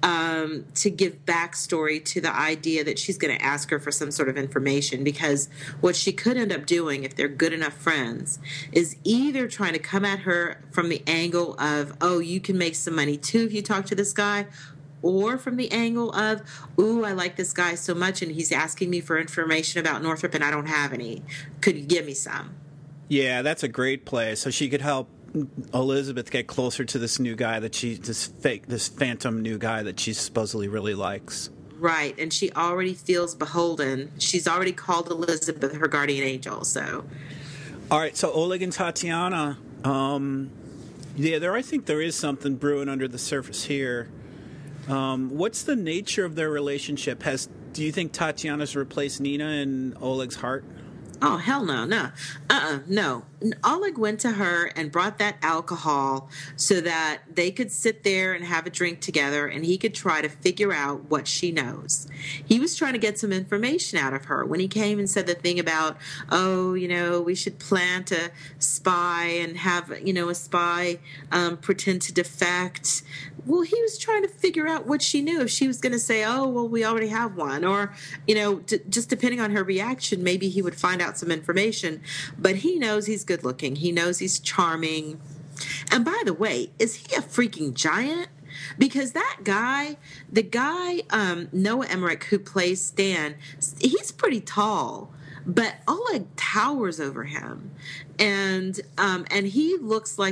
um, to give backstory to the idea that she's going to ask her for some sort of information, because what she could end up doing, if they're good enough friends, is either trying to come at her from the angle of, oh, you can make some money too if you talk to this guy, or from the angle of, ooh, I like this guy so much and he's asking me for information about Northrop and I don't have any. Could you give me some? Yeah, that's a great play. So she could help Elizabeth get closer to this new guy that she, this fake, this phantom new guy that she supposedly really likes. Right, and she already feels beholden. She's already called Elizabeth her guardian angel, so. All right, so Oleg and Tatiana, um, yeah, there. I think there is something brewing under the surface here. Um, what's the nature of their relationship? Has do you think Tatiana's replaced Nina in Oleg's heart? Oh, hell no, no. Uh-uh, no. Oleg went to her and brought that alcohol so that they could sit there and have a drink together and he could try to figure out what she knows. He was trying to get some information out of her. When he came and said the thing about, oh, you know, we should plant a spy and have, you know, a spy um, pretend to defect. Well, he was trying to figure out what she knew. If she was going to say, oh, well, we already have one. Or, you know, d- just depending on her reaction, maybe he would find out some information. But he knows he's good looking. He knows he's charming. And by the way, is he a freaking giant? Because that guy, the guy, um, Noah Emmerich, who plays Stan, he's pretty tall. But Oleg towers over him. And um, and he looks like a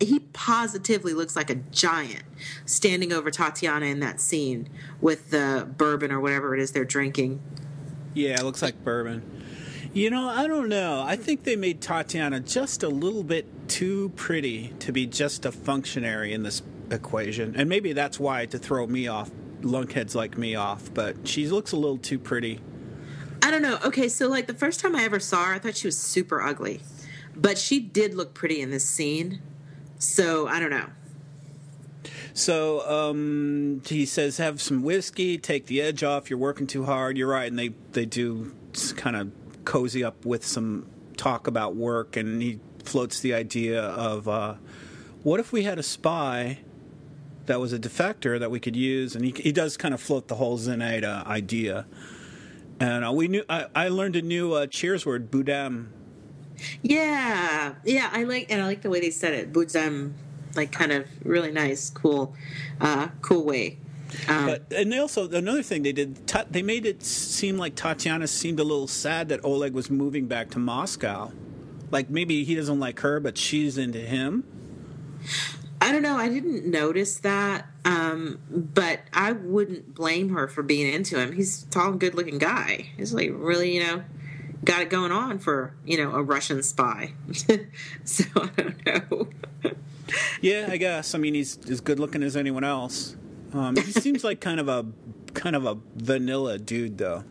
he positively looks like a giant standing over Tatiana in that scene with the bourbon or whatever it is they're drinking. Yeah, it looks like bourbon. You know, I don't know. I think they made Tatiana just a little bit too pretty to be just a functionary in this equation. And maybe that's why, to throw me off, lunkheads like me off. But she looks a little too pretty. I don't know. Okay, so like the first time I ever saw her, I thought she was super ugly. But she did look pretty in this scene. So, I don't know. So, um, he says, have some whiskey, take the edge off, you're working too hard. You're right, and they, they do kind of cozy up with some talk about work, and he floats the idea of, uh, what if we had a spy that was a defector that we could use? And he, he does kind of float the whole Zenaida idea. And uh, we knew I, I learned a new uh, Cheers word, boudin. Yeah, yeah, I like, and I like the way they said it, boudin, like kind of really nice, cool, uh, cool way. Um, but and they also, another thing they did, ta- they made it seem like Tatiana seemed a little sad that Oleg was moving back to Moscow. Like maybe he doesn't like her, but she's into him. I don't know. I didn't notice that, um, but I wouldn't blame her for being into him. He's a tall and good-looking guy. He's like really, you know, got it going on for, you know, a Russian spy. So I don't know. Yeah, I guess. I mean, he's as good-looking as anyone else. Um, he seems like kind of a kind of a vanilla dude, though.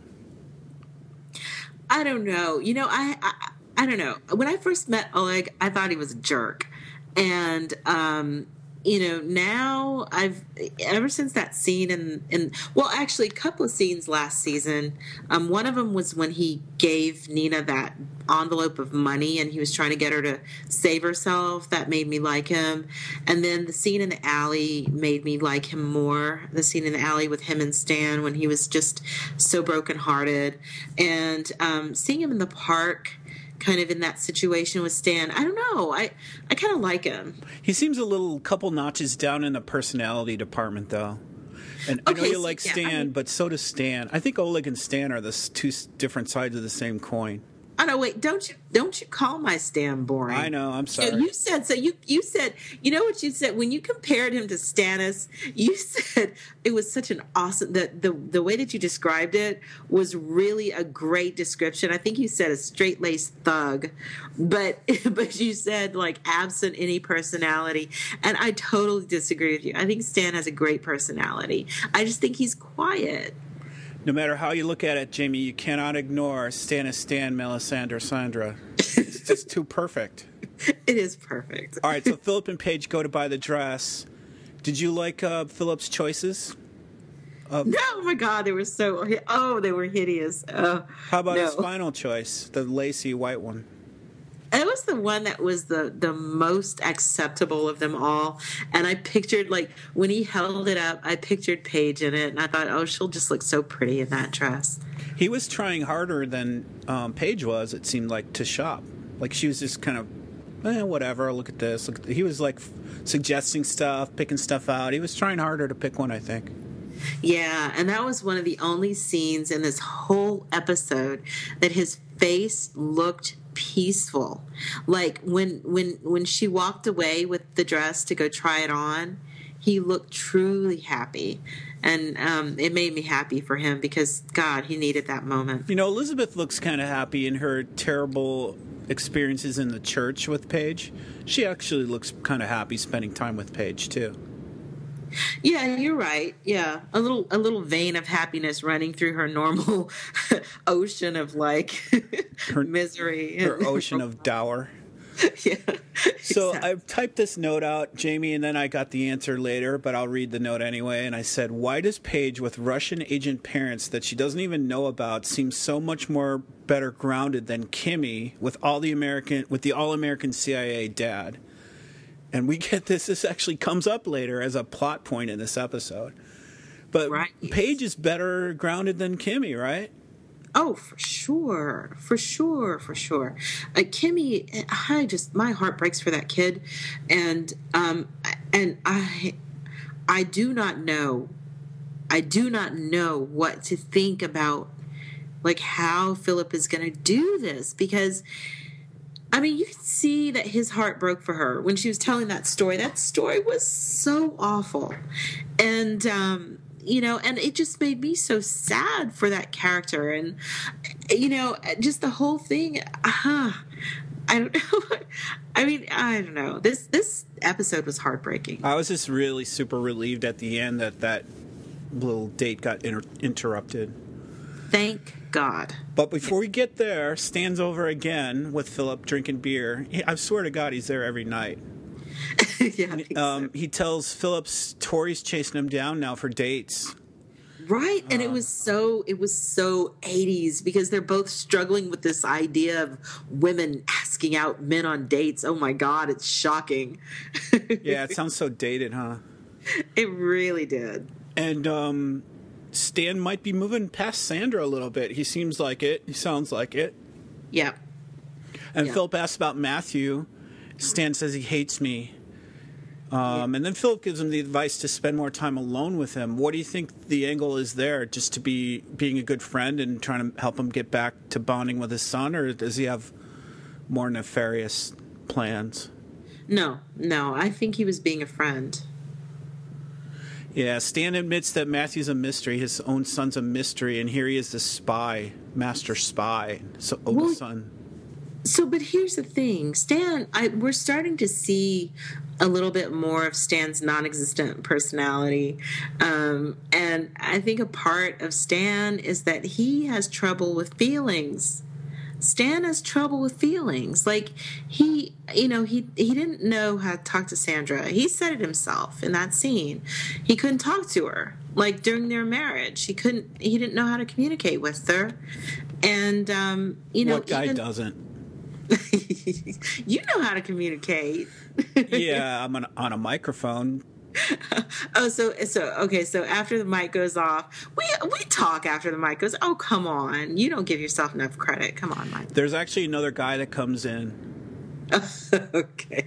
I don't know. You know, I, I I don't know. When I first met Oleg, I thought he was a jerk. And, um, you know, now I've, ever since that scene in, in well, actually a couple of scenes last season, um, one of them was when he gave Nina that envelope of money and he was trying to get her to save herself. That made me like him. And then the scene in the alley made me like him more. The scene in the alley with him and Stan when he was just so brokenhearted. And um, seeing him in the park, kind of in that situation with Stan, I don't know. I, I kind of like him. He seems a little couple notches down in the personality department, though. And I know Okay, you so, like yeah, Stan, I mean- but so does Stan. I think Oleg and Stan are the s- two s- different sides of the same coin. Oh no! Wait, don't you don't you call my Stan boring? I know. I'm You, sorry. you said so. You you said you know what you said when you compared him to Stannis. You said it was such an awesome. The the the way that you described it was really a great description. I think you said a straight laced thug, but but you said like absent any personality, and I totally disagree with you. I think Stan has a great personality. I just think he's quiet. No matter how you look at it, Jamie, you cannot ignore Stan is Stan, Melisandre Sandra. It's just too perfect. It is perfect. All right, so Philip and Paige go to buy the dress. Did you like uh, Philip's choices? No, oh my God, they were so. Oh, they were hideous. Uh, How about no. his final choice, the lacy white one? It was the one that was the, the most acceptable of them all. And I pictured, like, when he held it up, I pictured Paige in it. And I thought, oh, she'll just look so pretty in that dress. He was trying harder than um, Paige was, it seemed like, to shop. Like, she was just kind of, eh, whatever, look at this. Look at he was, like, f- suggesting stuff, picking stuff out. He was trying harder to pick one, I think. Yeah, and that was one of the only scenes in this whole episode that his face looked peaceful. Like when when when she walked away with the dress to go try it on, he looked truly happy. And um, it made me happy for him because, God, he needed that moment. You know, Elizabeth looks kind of happy in her terrible experiences in the church with Paige. She actually looks kind of happy spending time with Paige, too. Yeah, you're right. Yeah, a little a little vein of happiness running through her normal ocean of like Her- misery. Her ocean of dour. Yeah. So exactly. I've typed this note out, Jamie, and then I got the answer later, but I'll read the note anyway. And I said, why does Paige, with Russian agent parents that she doesn't even know about, seem so much more better grounded than Kimmy with all the American with the all-American C I A dad? And we get this. This actually comes up later as a plot point in this episode. But Right. Paige is better grounded than Kimmy, right? Oh, for sure, for sure, for sure. Uh, Kimmy, I just my heart breaks for that kid, and um, and I, I do not know, I do not know what to think about, like how Philip is going to do this because I mean, you could see that his heart broke for her when she was telling that story. That story was so awful. And, um, you know, and it just made me so sad for that character. And, you know, just the whole thing, uh, I don't know. I mean, I don't know. This, this episode was heartbreaking. I was just really super relieved at the end that that little date got inter- interrupted. Thank God. But before we get there, Stan's over again with Philip drinking beer. He, I swear to God, he's there every night. Yeah, I think Um, so. he tells Phillips Tori's chasing him down now for dates. Right, and it was so it was so eighties because they're both struggling with this idea of women asking out men on dates. Oh my God, it's shocking. Yeah, it sounds so dated, huh? It really did. And um, Stan might be moving past Sandra a little bit. He seems like it. He sounds like it. Yeah. And Yeah. Philip asks about Matthew. Stan says he hates me. Um, and then Philip gives him the advice to spend more time alone with him. What do you think the angle is there? Just to be being a good friend and trying to help him get back to bonding with his son? Or does he have more nefarious plans? No, no, I think he was being a friend. Yeah, Stan admits that Matthew's a mystery. His own son's a mystery. And here he is, the spy, master spy, so oldest Well, son. So, but here's the thing, Stan, I, we're starting to see a little bit more of Stan's non-existent personality. Um, and I think a part of Stan is that he has trouble with feelings. Stan has trouble with feelings. Like, he, you know, he, he didn't know how to talk to Sandra. He said it himself in that scene. He couldn't talk to her. Like, during their marriage, he couldn't, he didn't know how to communicate with her. And, um, you know, What guy even, doesn't? you know how to communicate. Yeah, I'm on, on a microphone. Oh, so so okay. So after the mic goes off, we we talk after the mic goes. Oh, come on! You don't give yourself enough credit. Come on, Mike. There's actually another guy that comes in. Okay.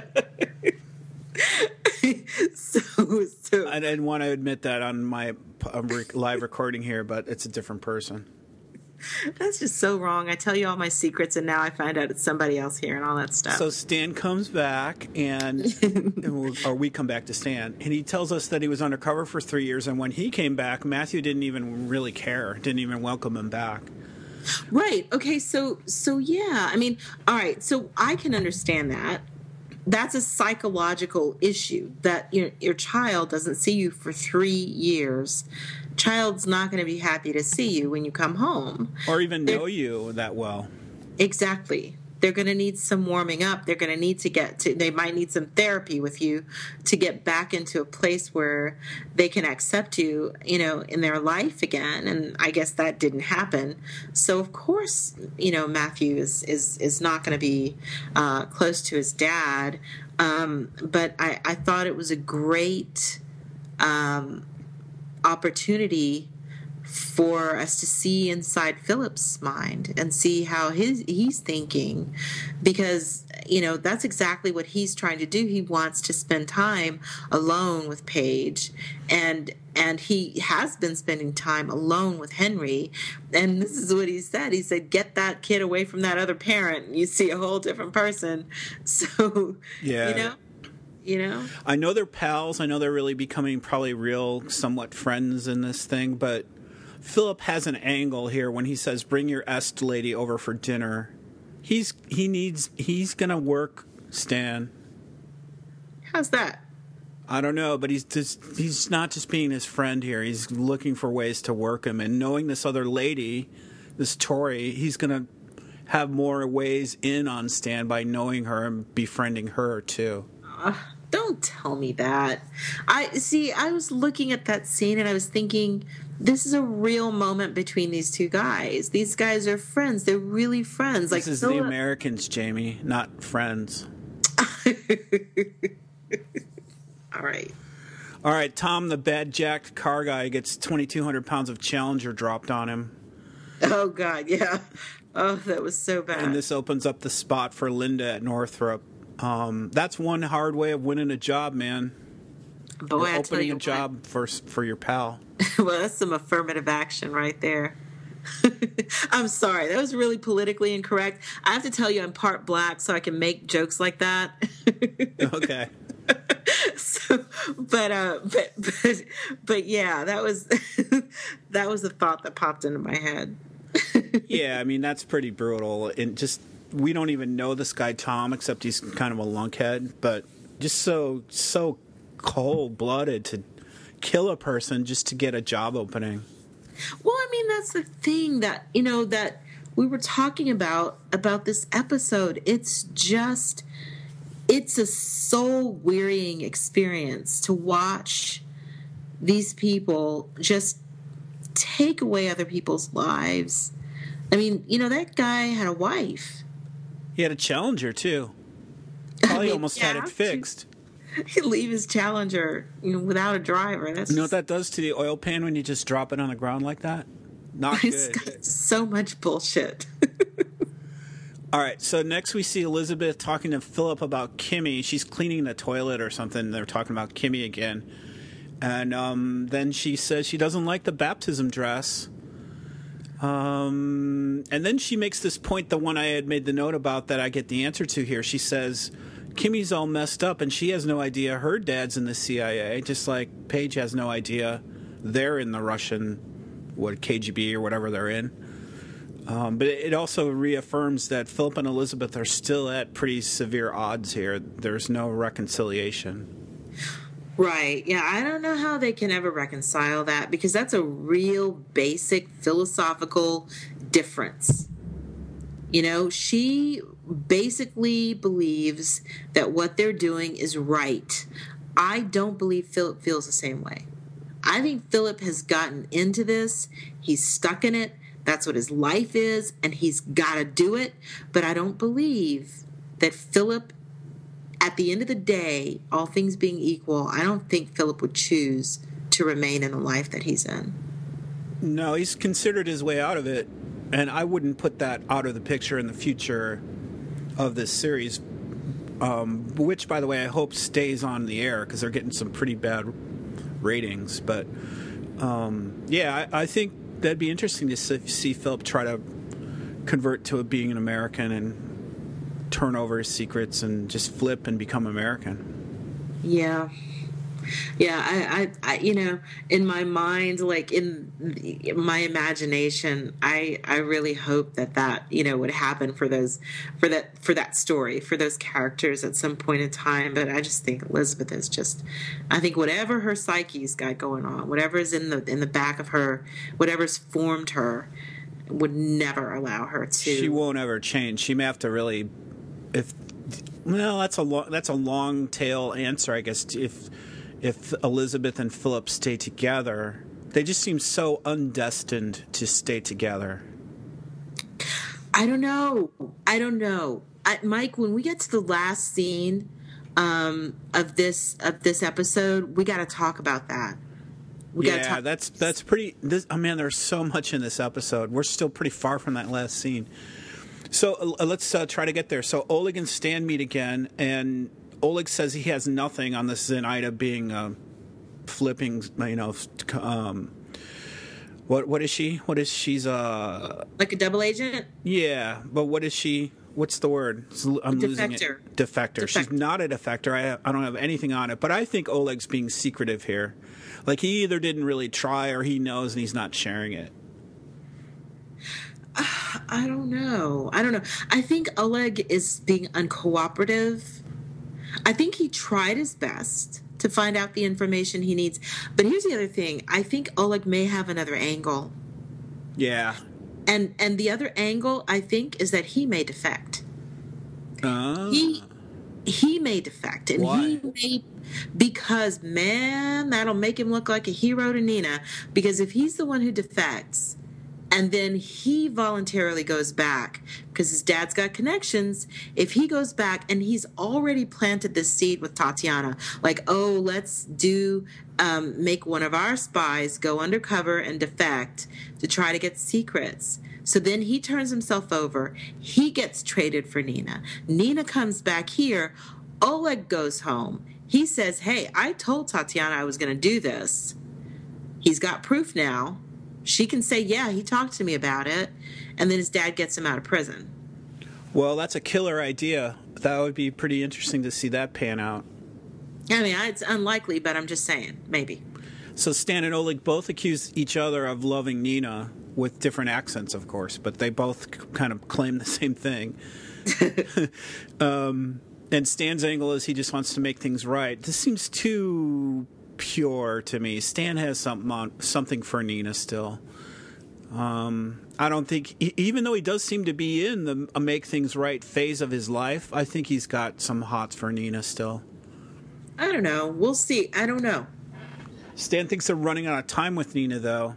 so so I didn't want to admit that on my um, rec- live recording here, but it's a different person. that's just so wrong. I tell you all my secrets, and now I find out it's somebody else here and all that stuff. So Stan comes back, and, and we'll- or we come back to Stan, and he tells us that he was undercover for three years, and when he came back, Matthew didn't even really care, didn't even welcome him back. Right. Okay. So, so yeah. I mean, all right. So I can understand that. That's a psychological issue that your your child doesn't see you for three years. Child's not going to be happy to see you when you come home. Or even They're- know you that well. Exactly. They're going to need some warming up. They're going to need to get to, they might need some therapy with you to get back into a place where they can accept you, you know, in their life again. And I guess that didn't happen. So of course, you know, Matthew is, is, is not going to be uh, close to his dad. Um, but I, I thought it was a great um, opportunity for us to see inside Philip's mind and see how his he's thinking, because you know that's exactly what he's trying to do. He wants to spend time alone with Paige, and and he has been spending time alone with Henry. And this is what he said. He said, "Get that kid away from that other parent. You see a whole different person." So Yeah. you know. You know? I know they're pals. I know they're really becoming probably real, somewhat friends in this thing, but Philip has an angle here when he says, "Bring your Est lady over for dinner." He's he needs he's gonna work Stan. How's that? I don't know, but he's just he's not just being his friend here. He's looking for ways to work him, and knowing this other lady, this Tori, he's gonna have more ways in on Stan by knowing her and befriending her too. Uh, don't tell me that. I see. I was looking at that scene and I was thinking, this is a real moment between these two guys. These guys are friends. They're really friends. Like This is Philip- the Americans, Jamie, not friends. All right. All right, Tom, the bad jacked car guy, gets twenty-two hundred pounds of Challenger dropped on him. Oh God, yeah. Oh, that was so bad. And this opens up the spot for Linda at Northrop. Um, that's one hard way of winning a job, man. Boy, Or I tell opening you a what. job for for your pal. Well, that's some affirmative action right there. I'm sorry. That was really politically incorrect. I have to tell you I'm part black so I can make jokes like that. Okay. So, but, uh, but, but, but yeah, that was, that was a thought that popped into my head. Yeah, I mean, that's pretty brutal. And just, we don't even know this guy, Tom, except he's kind of a lunkhead, but just so, so cold-blooded to kill a person just to get a job opening. Well, I mean, that's the thing that, you know, that we were talking about, about this episode. It's just, it's a soul-wearying experience to watch these people just take away other people's lives. I mean, you know, that guy had a wife. He had a Challenger, too. Probably I mean, almost yeah, had it fixed. He'd leave his Challenger, you know, without a driver. That's You know what just, that does to the oil pan when you just drop it on the ground like that? Not it's good. got so much bullshit. All right, so next we see Elizabeth talking to Philip about Kimmy. She's cleaning the toilet or something. They're talking about Kimmy again. And um, then she says she doesn't like the baptism dress. Um, and then she makes this point, the one I had made the note about that I get the answer to here. She says, Kimmy's all messed up and she has no idea her dad's in the C I A, just like Paige has no idea they're in the Russian, what, K G B or whatever they're in. Um, but it also reaffirms that Philip and Elizabeth are still at pretty severe odds here. There's no reconciliation. Right. Yeah, I don't know how they can ever reconcile that because that's a real basic philosophical difference. You know, she basically believes that what they're doing is right. I don't believe Philip feels the same way. I think Philip has gotten into this. He's stuck in it. That's what his life is, and he's got to do it. But I don't believe that Philip, at the end of the day, all things being equal, I don't think Philip would choose to remain in the life that he's in. No, he's considered his way out of it, and I wouldn't put that out of the picture in the future of this series, um, which, by the way, I hope stays on the air because they're getting some pretty bad ratings. But, um, yeah, I, I think that'd be interesting to see, see Philip try to convert to being an American and turn over his secrets and just flip and become American. Yeah. Yeah, I, I, I, you know, in my mind, like in my imagination, I, I really hope that that, you know, would happen for those, for that, for that story, for those characters at some point in time. But I just think Elizabeth is just, I think whatever her psyche's got going on, whatever's in the in the back of her, whatever's formed her, would never allow her to. She won't ever change. She may have to really, if, well, that's a long, that's a long tail answer, I guess. If If Elizabeth and Philip stay together, they just seem so undestined to stay together. I don't know. I don't know. I, Mike, when we get to the last scene um, of this of this episode, we got to talk about that. We yeah, gotta talk- that's that's pretty. This, oh man, there's so much in this episode. We're still pretty far from that last scene. So uh, let's uh, try to get there. So Oleg and Stan meet again, and Oleg says he has nothing on this Zenaida being uh, flipping, you know, um, what what is she? What is she's uh like a double agent? Yeah, but what is she? What's the word? I'm losing it. Defector. Defector. Defector. She's not a defector. I I don't have anything on it, but I think Oleg's being secretive here. Like he either didn't really try or he knows and he's not sharing it. I don't know. I don't know. I think Oleg is being uncooperative. I think he tried his best to find out the information he needs. But here's the other thing. I think Oleg may have another angle. Yeah. And and the other angle, I think, is that he may defect. Uh, He he may defect. And Why? he may, because, man, that'll make him look like a hero to Nina. Because if he's the one who defects, and then he voluntarily goes back because his dad's got connections. If he goes back and he's already planted this seed with Tatiana, like, oh, let's do, um, make one of our spies go undercover and defect to try to get secrets. So then he turns himself over. He gets traded for Nina. Nina comes back here. Oleg goes home. He says, hey, I told Tatiana I was going to do this. He's got proof now. She can say, yeah, he talked to me about it, and then his dad gets him out of prison. Well, that's a killer idea. That would be pretty interesting to see that pan out. I mean, it's unlikely, but I'm just saying, maybe. So Stan and Oleg both accuse each other of loving Nina, with different accents, of course, but they both c- kind of claim the same thing. um, and Stan's angle is he just wants to make things right. This seems too pure to me. Stan has something on, something for Nina still. Um, I don't think, even though he does seem to be in the a make things right phase of his life, I think he's got some hots for Nina still. I don't know. We'll see. I don't know. Stan thinks they're running out of time with Nina, though.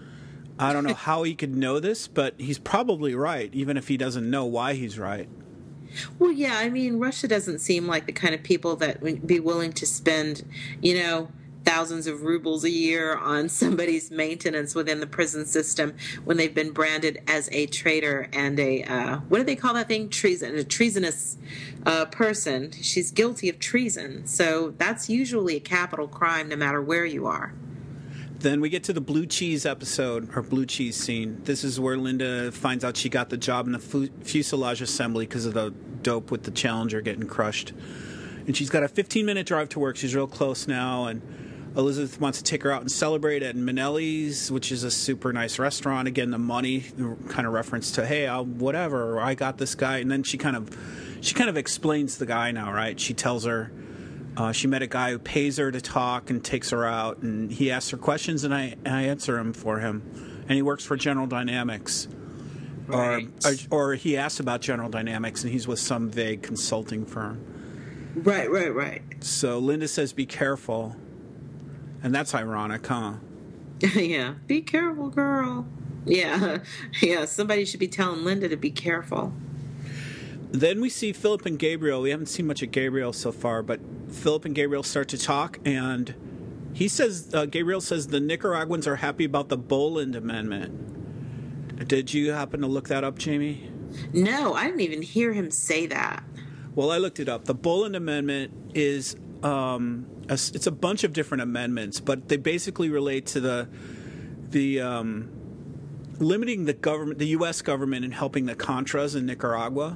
I don't know how he could know this, but he's probably right, even if he doesn't know why he's right. Well, yeah, I mean, Russia doesn't seem like the kind of people that would be willing to spend, you know, thousands of rubles a year on somebody's maintenance within the prison system when they've been branded as a traitor and a, uh, what do they call that thing? Treason, a treasonous uh, person. She's guilty of treason. So that's usually a capital crime no matter where you are. Then we get to the blue cheese episode, or blue cheese scene. This is where Linda finds out she got the job in the fu- fuselage assembly because of the dope with the Challenger getting crushed. And she's got a fifteen-minute drive to work. She's real close now, and Elizabeth wants to take her out and celebrate at Minelli's, which is a super nice restaurant. Again, the money kind of reference to, hey, I'll, whatever, I got this guy. And then she kind of she kind of explains the guy now, right? She tells her uh, she met a guy who pays her to talk and takes her out, and he asks her questions, and I, and I answer them for him. And he works for General Dynamics. Right. Or, or, or he asks about General Dynamics, and he's with some vague consulting firm. Right, right, right. So Linda says, be careful. And that's ironic, huh? Yeah. Be careful, girl. Yeah. Yeah. Somebody should be telling Linda to be careful. Then we see Philip and Gabriel. We haven't seen much of Gabriel so far, but Philip and Gabriel start to talk, and he says, uh, Gabriel says the Nicaraguans are happy about the Boland Amendment. Did you happen to look that up, Jamie? No, I didn't even hear him say that. Well, I looked it up. The Boland Amendment is um, a, it's a bunch of different amendments, but they basically relate to the the um, limiting the government, the U S government, in helping the Contras in Nicaragua.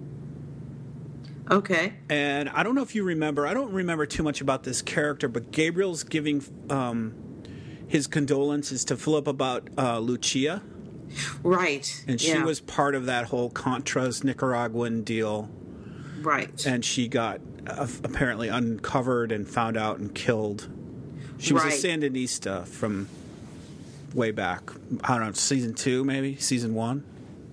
Okay. And I don't know if you remember. I don't remember too much about this character, but Gabriel's giving um, his condolences to Philip about uh, Lucia. Right. And she yeah. was part of that whole Contras Nicaraguan deal. Right. And she got uh, apparently uncovered and found out and killed. She was right. a Sandinista from way back. I don't know, season two maybe? Season one?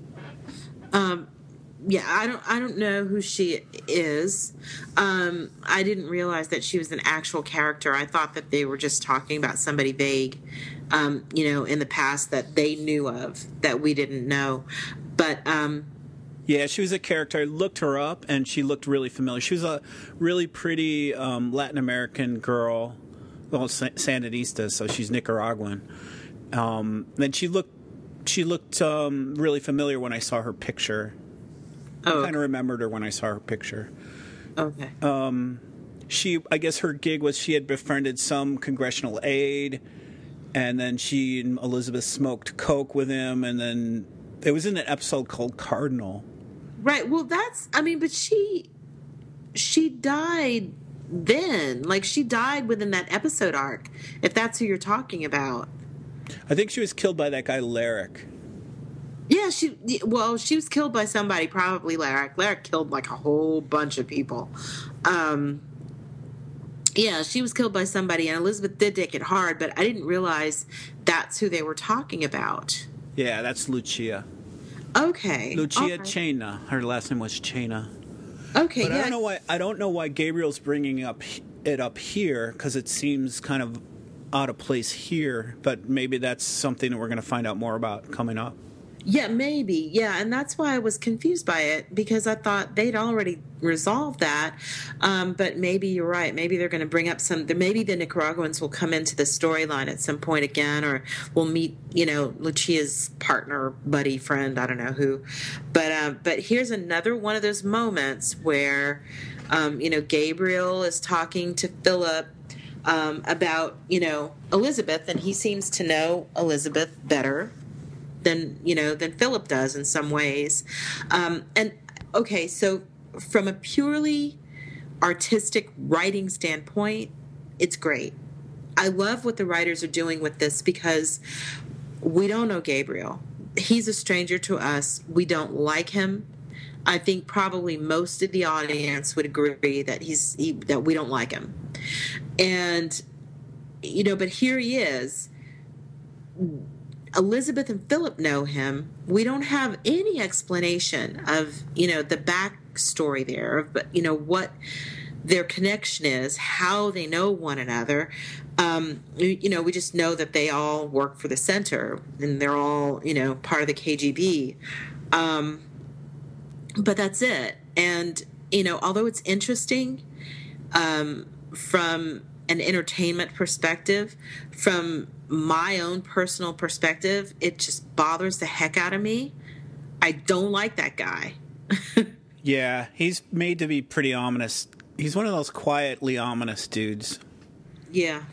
Um, yeah, I don't I don't know who she is. Um, I didn't realize that she was an actual character. I thought that they were just talking about somebody vague, um, you know, in the past that they knew of that we didn't know. But um yeah, she was a character. I looked her up, and she looked really familiar. She was a really pretty um, Latin American girl, well, Sandinista, so she's Nicaraguan. Um, then she looked, she looked um, really familiar when I saw her picture. oh, I kind of remembered her when I saw her picture. okay. Um, she, I guess, her gig was she had befriended some congressional aide, and then she and Elizabeth smoked coke with him, and then it was in an episode called Cardinal. Right. Well, that's, I mean, but she, she died then. Like, she died within that episode arc, if that's who you're talking about. I think she was killed by that guy, Larrick. Yeah, she, well, she was killed by somebody, probably Larrick. Larrick killed, like, a whole bunch of people. Um, yeah, she was killed by somebody, and Elizabeth did take it hard, but I didn't realize that's who they were talking about. Yeah, that's Lucia. Okay. Lucia okay. Chena. Her last name was Chena. Okay, But yeah. I don't know why. I don't know why Gabriel's bringing up it up here, because it seems kind of out of place here. But maybe that's something that we're going to find out more about coming up. Yeah, maybe. Yeah, and that's why I was confused by it, because I thought they'd already resolved that. Um, but maybe you're right. Maybe they're going to bring up some. Maybe the Nicaraguans will come into the storyline at some point again, or we'll meet, you know, Lucia's partner, buddy, friend. I don't know who. But uh, but here's another one of those moments where, um, you know, Gabriel is talking to Philip. um, about, you know, Elizabeth, and he seems to know Elizabeth better than, you know, than Philip does in some ways. Um, and, okay, so from a purely artistic writing standpoint, it's great. I love what the writers are doing with this because we don't know Gabriel. He's a stranger to us. We don't like him. I think probably most of the audience would agree that he's he, that we don't like him. And, you know, but here he is. Elizabeth and Philip know him. We don't have any explanation of, you know, the backstory there, but, you know, what their connection is, how they know one another. Um, you know, we just know that they all work for the center and they're all, you know, part of the K G B. Um, but that's it. And, you know, although it's interesting um, from an entertainment perspective, from my own personal perspective, it just bothers the heck out of me. I don't like that guy. Yeah, he's made to be pretty ominous. He's one of those quietly ominous dudes. Yeah.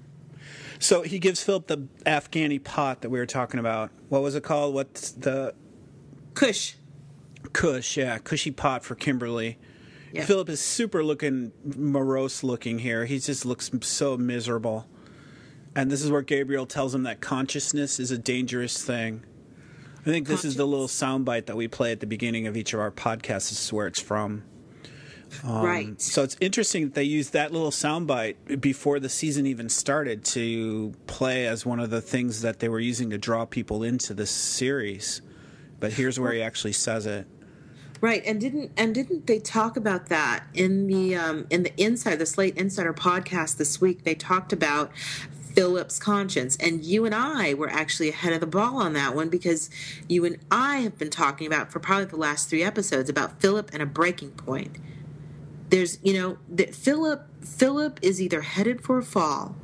So he gives Philip the Afghani pot that we were talking about. What was it called? What's the... Kush. Kush, yeah. Cushy pot for Kimberly. Yeah. Philip is super looking, morose looking here. He just looks so miserable. And this is where Gabriel tells him that consciousness is a dangerous thing. I think this is the little soundbite that we play at the beginning of each of our podcasts. This is where it's from. Um, right. So it's interesting that they used that little soundbite before the season even started to play as one of the things that they were using to draw people into this series. But here's where he actually says it. Right, and didn't and didn't they talk about that in the um, in the Inside the Slate Insider podcast this week? They talked about Philip's conscience, and you and I were actually ahead of the ball on that one because you and I have been talking about for probably the last three episodes about Philip and a breaking point. There's, you know, that Philip Philip is either headed for a fall,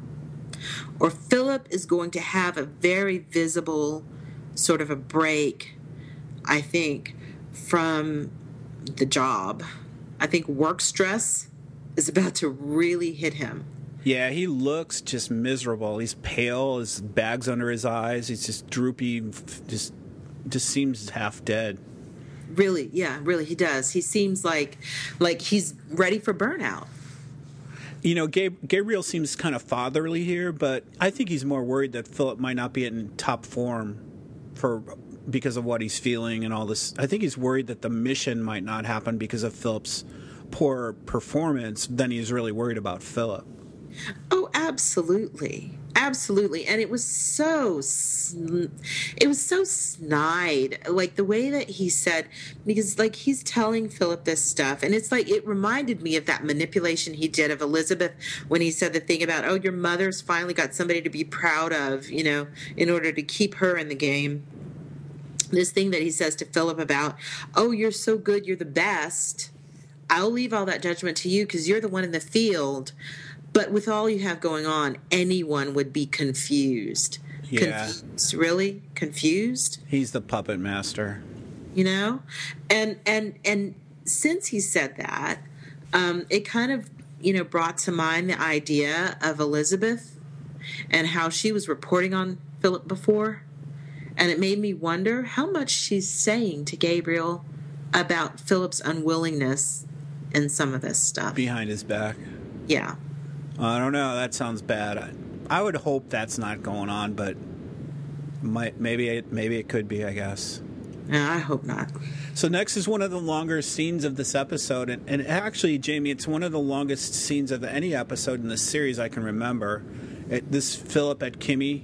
or Philip is going to have a very visible sort of a break, I think, from the job. I think work stress is about to really hit him. Yeah, he looks just miserable. He's pale, his bag's under his eyes, he's just droopy, just just seems half dead. Really, yeah, really, he does. He seems like like he's ready for burnout. You know, Gab- Gabriel seems kind of fatherly here, but I think he's more worried that Philip might not be in top form for because of what he's feeling and all this. I think he's worried that the mission might not happen because of Philip's poor performance than he's really worried about Philip. Oh, absolutely. Absolutely. And it was so, sn- it was so snide, like the way that he said, because like he's telling Philip this stuff. And it's like, it reminded me of that manipulation he did of Elizabeth when he said the thing about, oh, your mother's finally got somebody to be proud of, you know, in order to keep her in the game. This thing that he says to Philip about, oh, you're so good, you're the best. I'll leave all that judgment to you because you're the one in the field. But with all you have going on, anyone would be confused. Yeah. Confused, really? Confused? He's the puppet master. You know? And and and since he said that, um, it kind of, you know, brought to mind the idea of Elizabeth and how she was reporting on Philip before. And it made me wonder how much she's saying to Gabriel about Philip's unwillingness in some of this stuff. Behind his back. Yeah. I don't know. That sounds bad. I, I would hope that's not going on, but might, maybe it, maybe it could be, I guess. Yeah, I hope not. So next is one of the longer scenes of this episode. And, and actually, Jamie, it's one of the longest scenes of any episode in this series I can remember. It, this Philip at Kimmy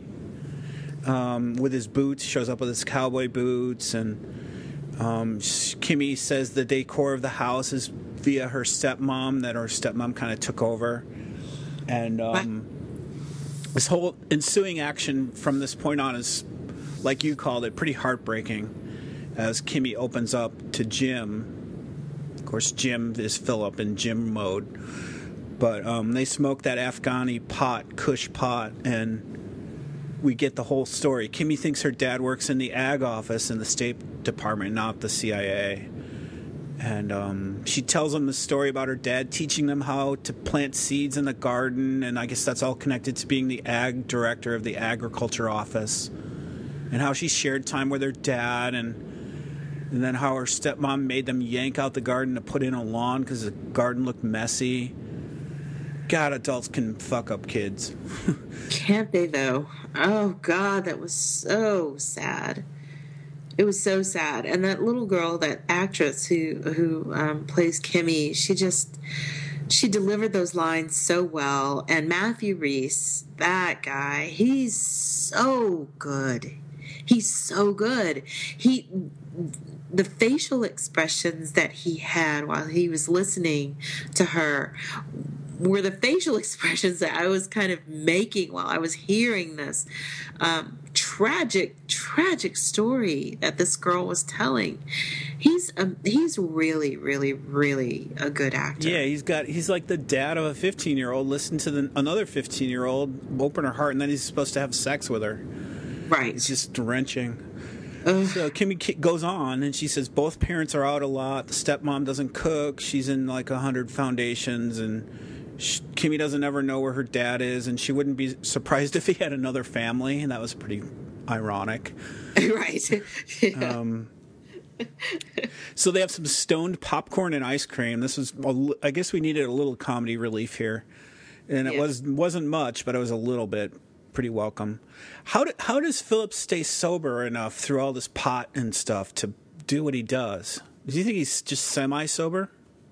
um, with his boots, shows up with his cowboy boots. And um, Kimmy says the decor of the house is via her stepmom, that her stepmom kind of took over. And um, this whole ensuing action from this point on is, like you called it, pretty heartbreaking as Kimmy opens up to Jim. Of course, Jim is Philip in Jim mode. But um, they smoke that Afghani pot, Kush pot, and we get the whole story. Kimmy thinks her dad works in the ag office in the State Department, not the C I A. And um, she tells them the story about her dad teaching them how to plant seeds in the garden, and I guess that's all connected to being the ag director of the agriculture office, and how she shared time with her dad, and and then how her stepmom made them yank out the garden to put in a lawn because the garden looked messy. God, adults can fuck up kids. Can't they, though? Oh, God, that was so sad. It was so sad. And that little girl, that actress who who um, plays Kimmy, she just, she delivered those lines so well. And Matthew Rhys, that guy, he's so good. He's so good. He, the facial expressions that he had while he was listening to her were the facial expressions that I was kind of making while I was hearing this um, tragic, tragic story that this girl was telling. He's um, he's really, really, really a good actor. Yeah, he's got he's like the dad of a fifteen-year-old. Listen to the, another fifteen-year-old open her heart, and then he's supposed to have sex with her. Right. It's just wrenching. Ugh. So Kimmy goes on, and she says both parents are out a lot. The stepmom doesn't cook. She's in like a hundred foundations, and she, Kimmy doesn't ever know where her dad is, and she wouldn't be surprised if he had another family, and that was pretty ironic. Right. Yeah. Um, so they have some stoned popcorn and ice cream. This was, I guess we needed a little comedy relief here, and it Yeah. was wasn't much, but it was a little bit. Pretty welcome. How do, how does Philip stay sober enough through all this pot and stuff to do what he does? Do you think he's just semi-sober?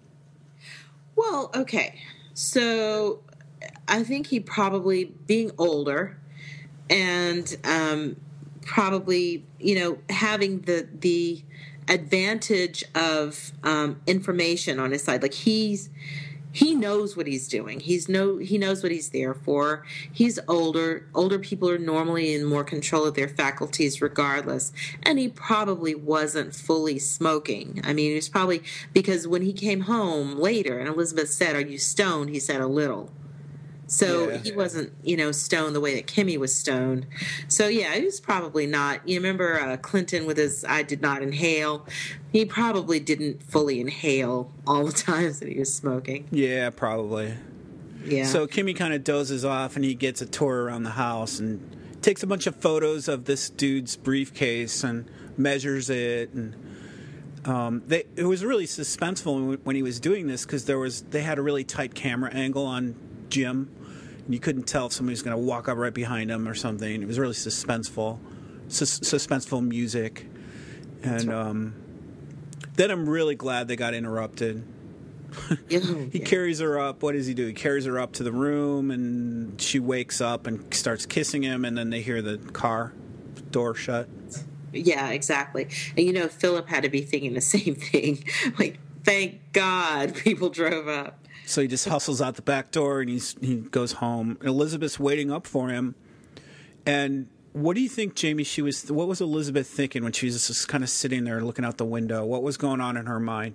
Well, okay. So I think he probably, being older and um, probably, you know, having the the advantage of um, information on his side. Like he's he knows what he's doing. He's no he knows what he's there for. He's older. Older people are normally in more control of their faculties regardless. And he probably wasn't fully smoking. I mean, he was probably, because when he came home later and Elizabeth said, "Are you stoned?" he said, "A little." So Yeah. he wasn't, you know, stoned the way that Kimmy was stoned. So, yeah, he was probably not. You remember uh, Clinton with his "I did not inhale"? He probably didn't fully inhale all the times that he was smoking. Yeah, probably. Yeah. So Kimmy kind of dozes off, and he gets a tour around the house and takes a bunch of photos of this dude's briefcase and measures it. And um, they, it was really suspenseful when he was doing this because there was they had a really tight camera angle on Jim. And you couldn't tell if somebody was going to walk up right behind him or something. It was really suspenseful, sus- suspenseful music. And um, then I'm really glad they got interrupted. Oh, He yeah. carries her up. What does he do? He carries her up to the room, and she wakes up and starts kissing him, and then they hear the car door shut. Yeah, exactly. And, you know, Philip had to be thinking the same thing. Like, thank God people drove up. So he just hustles out the back door, and he's he goes home. Elizabeth's waiting up for him. And what do you think, Jamie? She was. What was Elizabeth thinking when she was just kind of sitting there looking out the window? What was going on in her mind?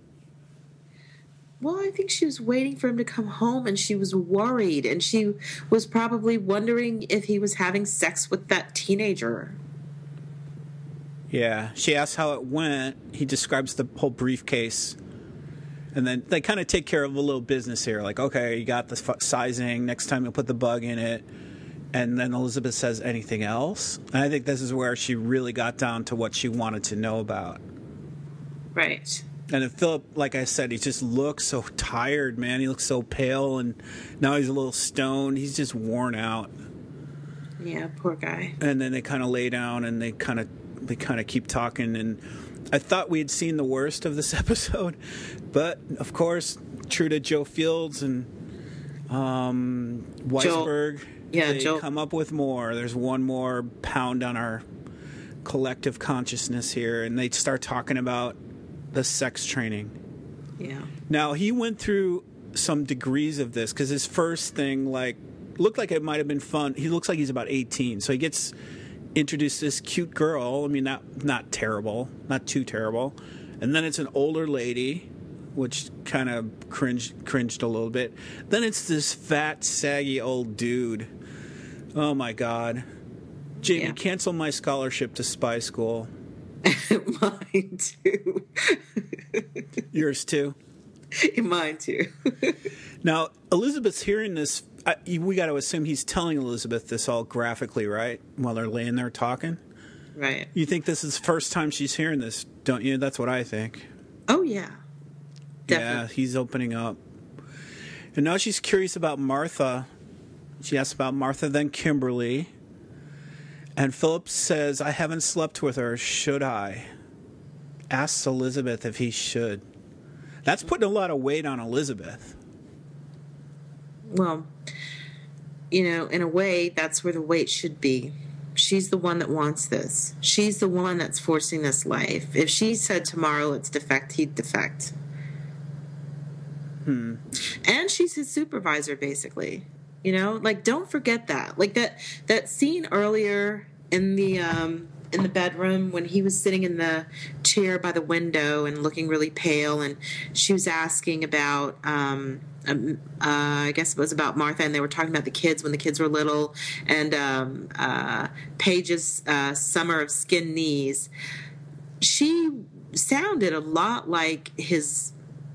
Well, I think she was waiting for him to come home, and she was worried, and she was probably wondering if he was having sex with that teenager. Yeah. She asks how it went. He describes the whole briefcase. And then they kind of take care of a little business here. Like, okay, you got the f- sizing. Next time you'll put the bug in it. And then Elizabeth says, anything else? And I think this is where she really got down to what she wanted to know about. Right. And then Philip, like I said, he just looks so tired, man. He looks so pale, and now he's a little stoned. He's just worn out. Yeah, poor guy. And then they kind of lay down, and they kind of they kind of keep talking. And I thought we had seen the worst of this episode, but of course, true to Joe Fields and um, Weisberg, yeah, they Joe- come up with more. There's one more pound on our collective consciousness here, and they start talking about the sex training. Yeah. Now, he went through some degrees of this because his first thing, like, looked like it might have been fun. He looks like he's about eighteen, so he gets introduced to this cute girl. I mean, not not terrible, not too terrible. And then it's an older lady, which kind of cringed cringed a little bit. Then it's this fat, saggy old dude. Oh my God, Jamie, Yeah. cancel my scholarship to spy school. Mine too. Yours too. Mine too. Now, Elizabeth's hearing this. I, we got to assume he's telling Elizabeth this all graphically, right? While they're laying there talking. Right. You think this is the first time she's hearing this, don't you? That's what I think. Oh, yeah. Definitely. Yeah, he's opening up. And now she's curious about Martha. She asks about Martha, then Kimberly. And Philip says, I haven't slept with her. Should I? Asks Elizabeth if he should. That's putting a lot of weight on Elizabeth. Well, you know, in a way, that's where the weight should be. She's the one that wants this. She's the one that's forcing this life. If she said tomorrow, let's defect, he'd defect. Hmm. And she's his supervisor, basically. You know, like, don't forget that. Like that that scene earlier in the um, in the bedroom when he was sitting in the chair by the window and looking really pale, and she was asking about, um, um, uh, I guess it was about Martha, and they were talking about the kids when the kids were little, and um, uh, Paige's uh, Summer of Skin Knees. She sounded a lot like his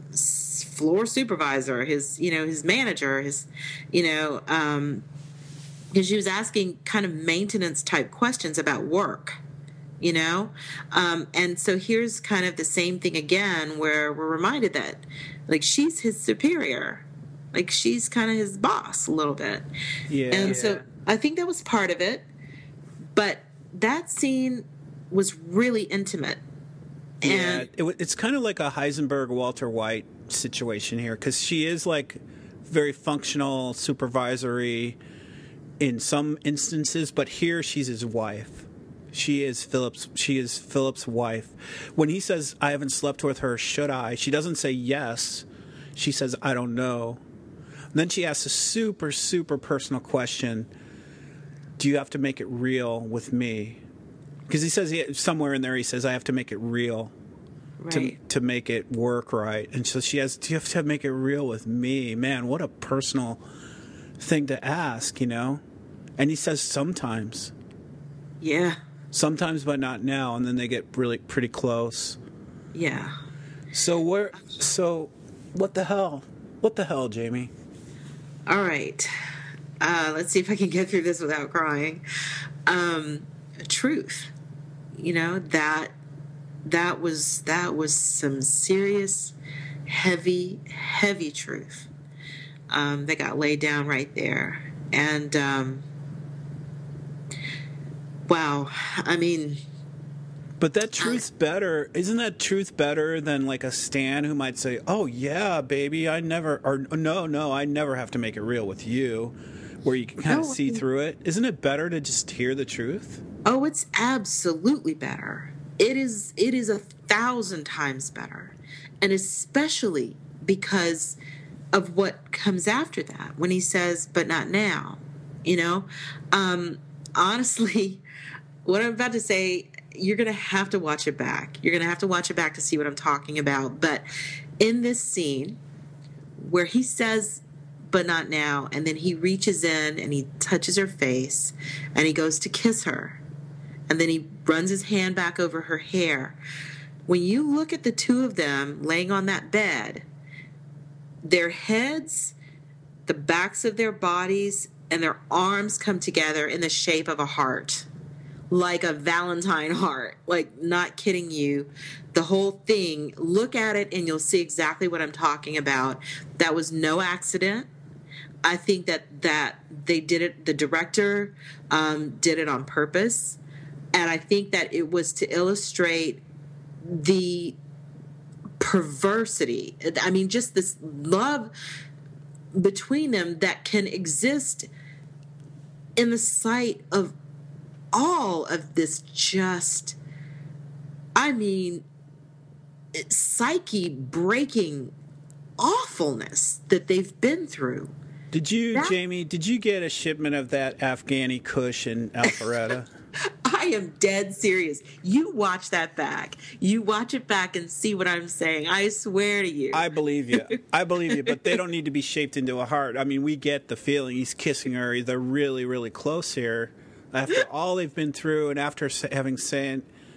floor supervisor, his, you know, his manager, his, you know, um, because she was asking kind of maintenance type questions about work, you know? Um, and so here's kind of the same thing again, where we're reminded that, like, she's his superior. Like, she's kind of his boss a little bit. Yeah. And so I think that was part of it. But that scene was really intimate. And yeah, it, it's kind of like a Heisenberg Walter White situation here, because she is like very functional, supervisory in some instances, but here she's his wife. She is Philip's. She is Philip's wife. When he says, "I haven't slept with her, should I?" she doesn't say yes. She says, "I don't know." And then she asks a super, super personal question: do you have to make it real with me? Because he says he, somewhere in there he says, I have to make it real to right. to make it work right. And so she has, do you have to make it real with me? Man, what a personal thing to ask, you know? And he says sometimes. Yeah. Sometimes, but not now. And then they get really pretty close. Yeah. So where, so what the hell? What the hell, Jamie? All right. Uh, let's see if I can get through this without crying. Um, truth. You know, that that was that was some serious, heavy, heavy truth um, that got laid down right there. And um, wow, I mean, but that truth's better. Isn't that truth better than like a Stan who might say, "Oh yeah, baby, I never," or "No, no, I never have to make it real with you," where you can kind of no, see through it. Isn't it better to just hear the truth? Oh, it's absolutely better. It is it is a thousand times better. And especially because of what comes after that when he says, but not now. You know? Um, honestly, what I'm about to say, you're going to have to watch it back. You're going to have to watch it back to see what I'm talking about. But in this scene where he says, but not now, and then he reaches in and he touches her face and he goes to kiss her. And then he runs his hand back over her hair. When you look at the two of them laying on that bed, their heads, the backs of their bodies, and their arms come together in the shape of a heart. Like a Valentine heart. Like, not kidding you. The whole thing, look at it and you'll see exactly what I'm talking about. That was no accident. I think that, that they did it, the director um, did it on purpose. And I think that it was to illustrate the perversity. I mean, just this love between them that can exist in the sight of all of this just, I mean, psyche-breaking awfulness that they've been through. Did you, that, Jamie, did you get a shipment of that Afghani Kush in Alpharetta? I am dead serious. You watch that back. You watch it back and see what I'm saying. I swear to you. I believe you. I believe you, but they don't need to be shaped into a heart. I mean, we get the feeling. He's kissing her. They're really, really close here. After all they've been through and after having saying,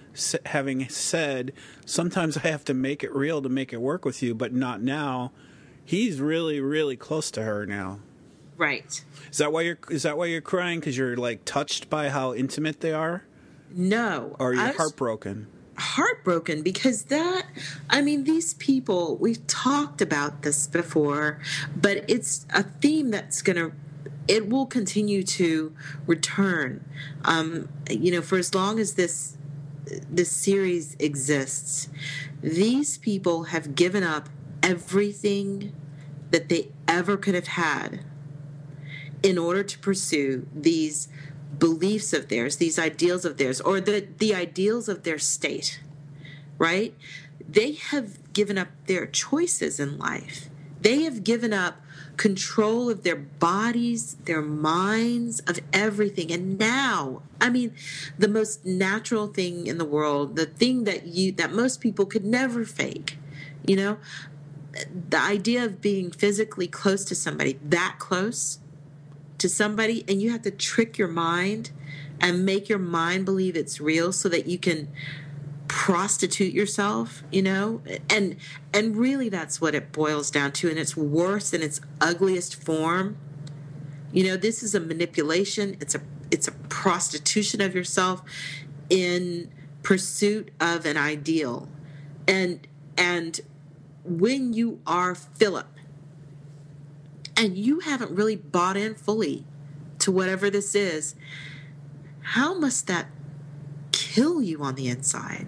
having said, sometimes I have to make it real to make it work with you, but not now. He's really, really close to her now. Right. Is that why you're? Is that why you're crying? Because you're like touched by how intimate they are? No. Or you're I was heartbroken? Heartbroken because that. I mean, these people. We've talked about this before, but it's a theme that's gonna. It will continue to return. Um, you know, for as long as this this series exists, these people have given up everything that they ever could have had in order to pursue these beliefs of theirs, these ideals of theirs, or the, the ideals of their state, right? They have given up their choices in life. They have given up control of their bodies, their minds, of everything. And now, I mean, the most natural thing in the world, the thing that you that most people could never fake, you know, the idea of being physically close to somebody, that close to somebody, and you have to trick your mind and make your mind believe it's real so that you can prostitute yourself, you know, and and really that's what it boils down to, and it's worse in its ugliest form. You know, this is a manipulation. It's a it's a prostitution of yourself in pursuit of an ideal, and and when you are Philip and you haven't really bought in fully to whatever this is, how must that kill you on the inside?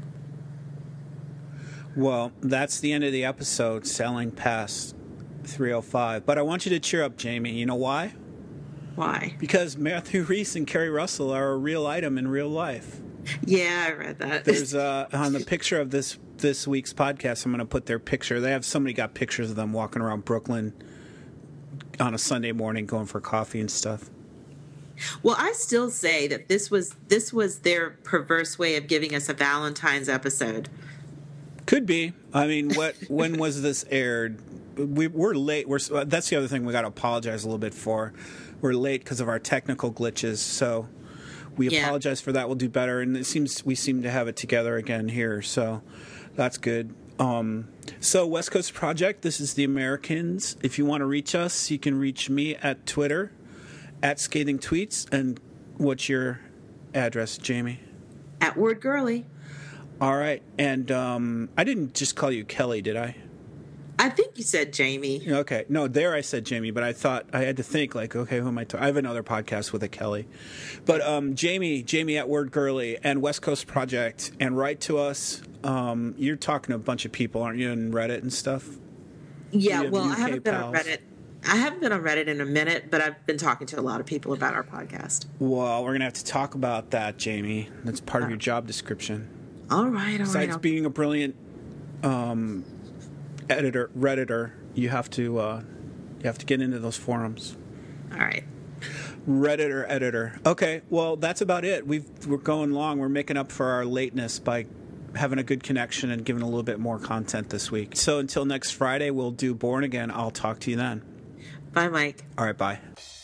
Well, that's the end of the episode, sailing past three oh five. But I want you to cheer up, Jamie. You know why? Why? Because Matthew Rhys and Kerry Russell are a real item in real life. Yeah, I read that. There's uh, on the picture of this this week's podcast, I'm going to put their picture. They have somebody got pictures of them walking around Brooklyn on a Sunday morning going for coffee and stuff. Well, I still say that this was this was their perverse way of giving us a Valentine's episode. Could be. I mean, what? When was this aired? We, we're late. We're that's the other thing we got to apologize a little bit for. We're late because of our technical glitches. So we Yeah. apologize for that. We'll do better. And it seems we seem to have it together again here. So that's good. Um, so West Coast Project. This is the Americans. If you want to reach us, you can reach me at Twitter at Scathing Tweets. And what's your address, Jamie? At Word Girly. All right. And um, I didn't just call you Kelly, did I? I think you said Jamie. Okay. No, there I said Jamie, but I thought I had to think, like, okay, who am I talking? I have another podcast with a Kelly. But um, Jamie, Jamie at Word Girly and West Coast Project, and write to us. Um, you're talking to a bunch of people, aren't you, in Reddit and stuff? Yeah, You have well, U I K haven't been on pals. Reddit. I haven't been on Reddit in a minute, but I've been talking to a lot of people about our podcast. Well, we're going to have to talk about that, Jamie. That's part of your job description. All right, all Besides right. I'll- being a brilliant um, editor, Redditor, you have to uh, you have to get into those forums. All right. Redditor, editor. Okay, well, that's about it. We've, we're going long. We're making up for our lateness by having a good connection and giving a little bit more content this week. So until next Friday, we'll do Born Again. I'll talk to you then. Bye, Mike. All right, bye.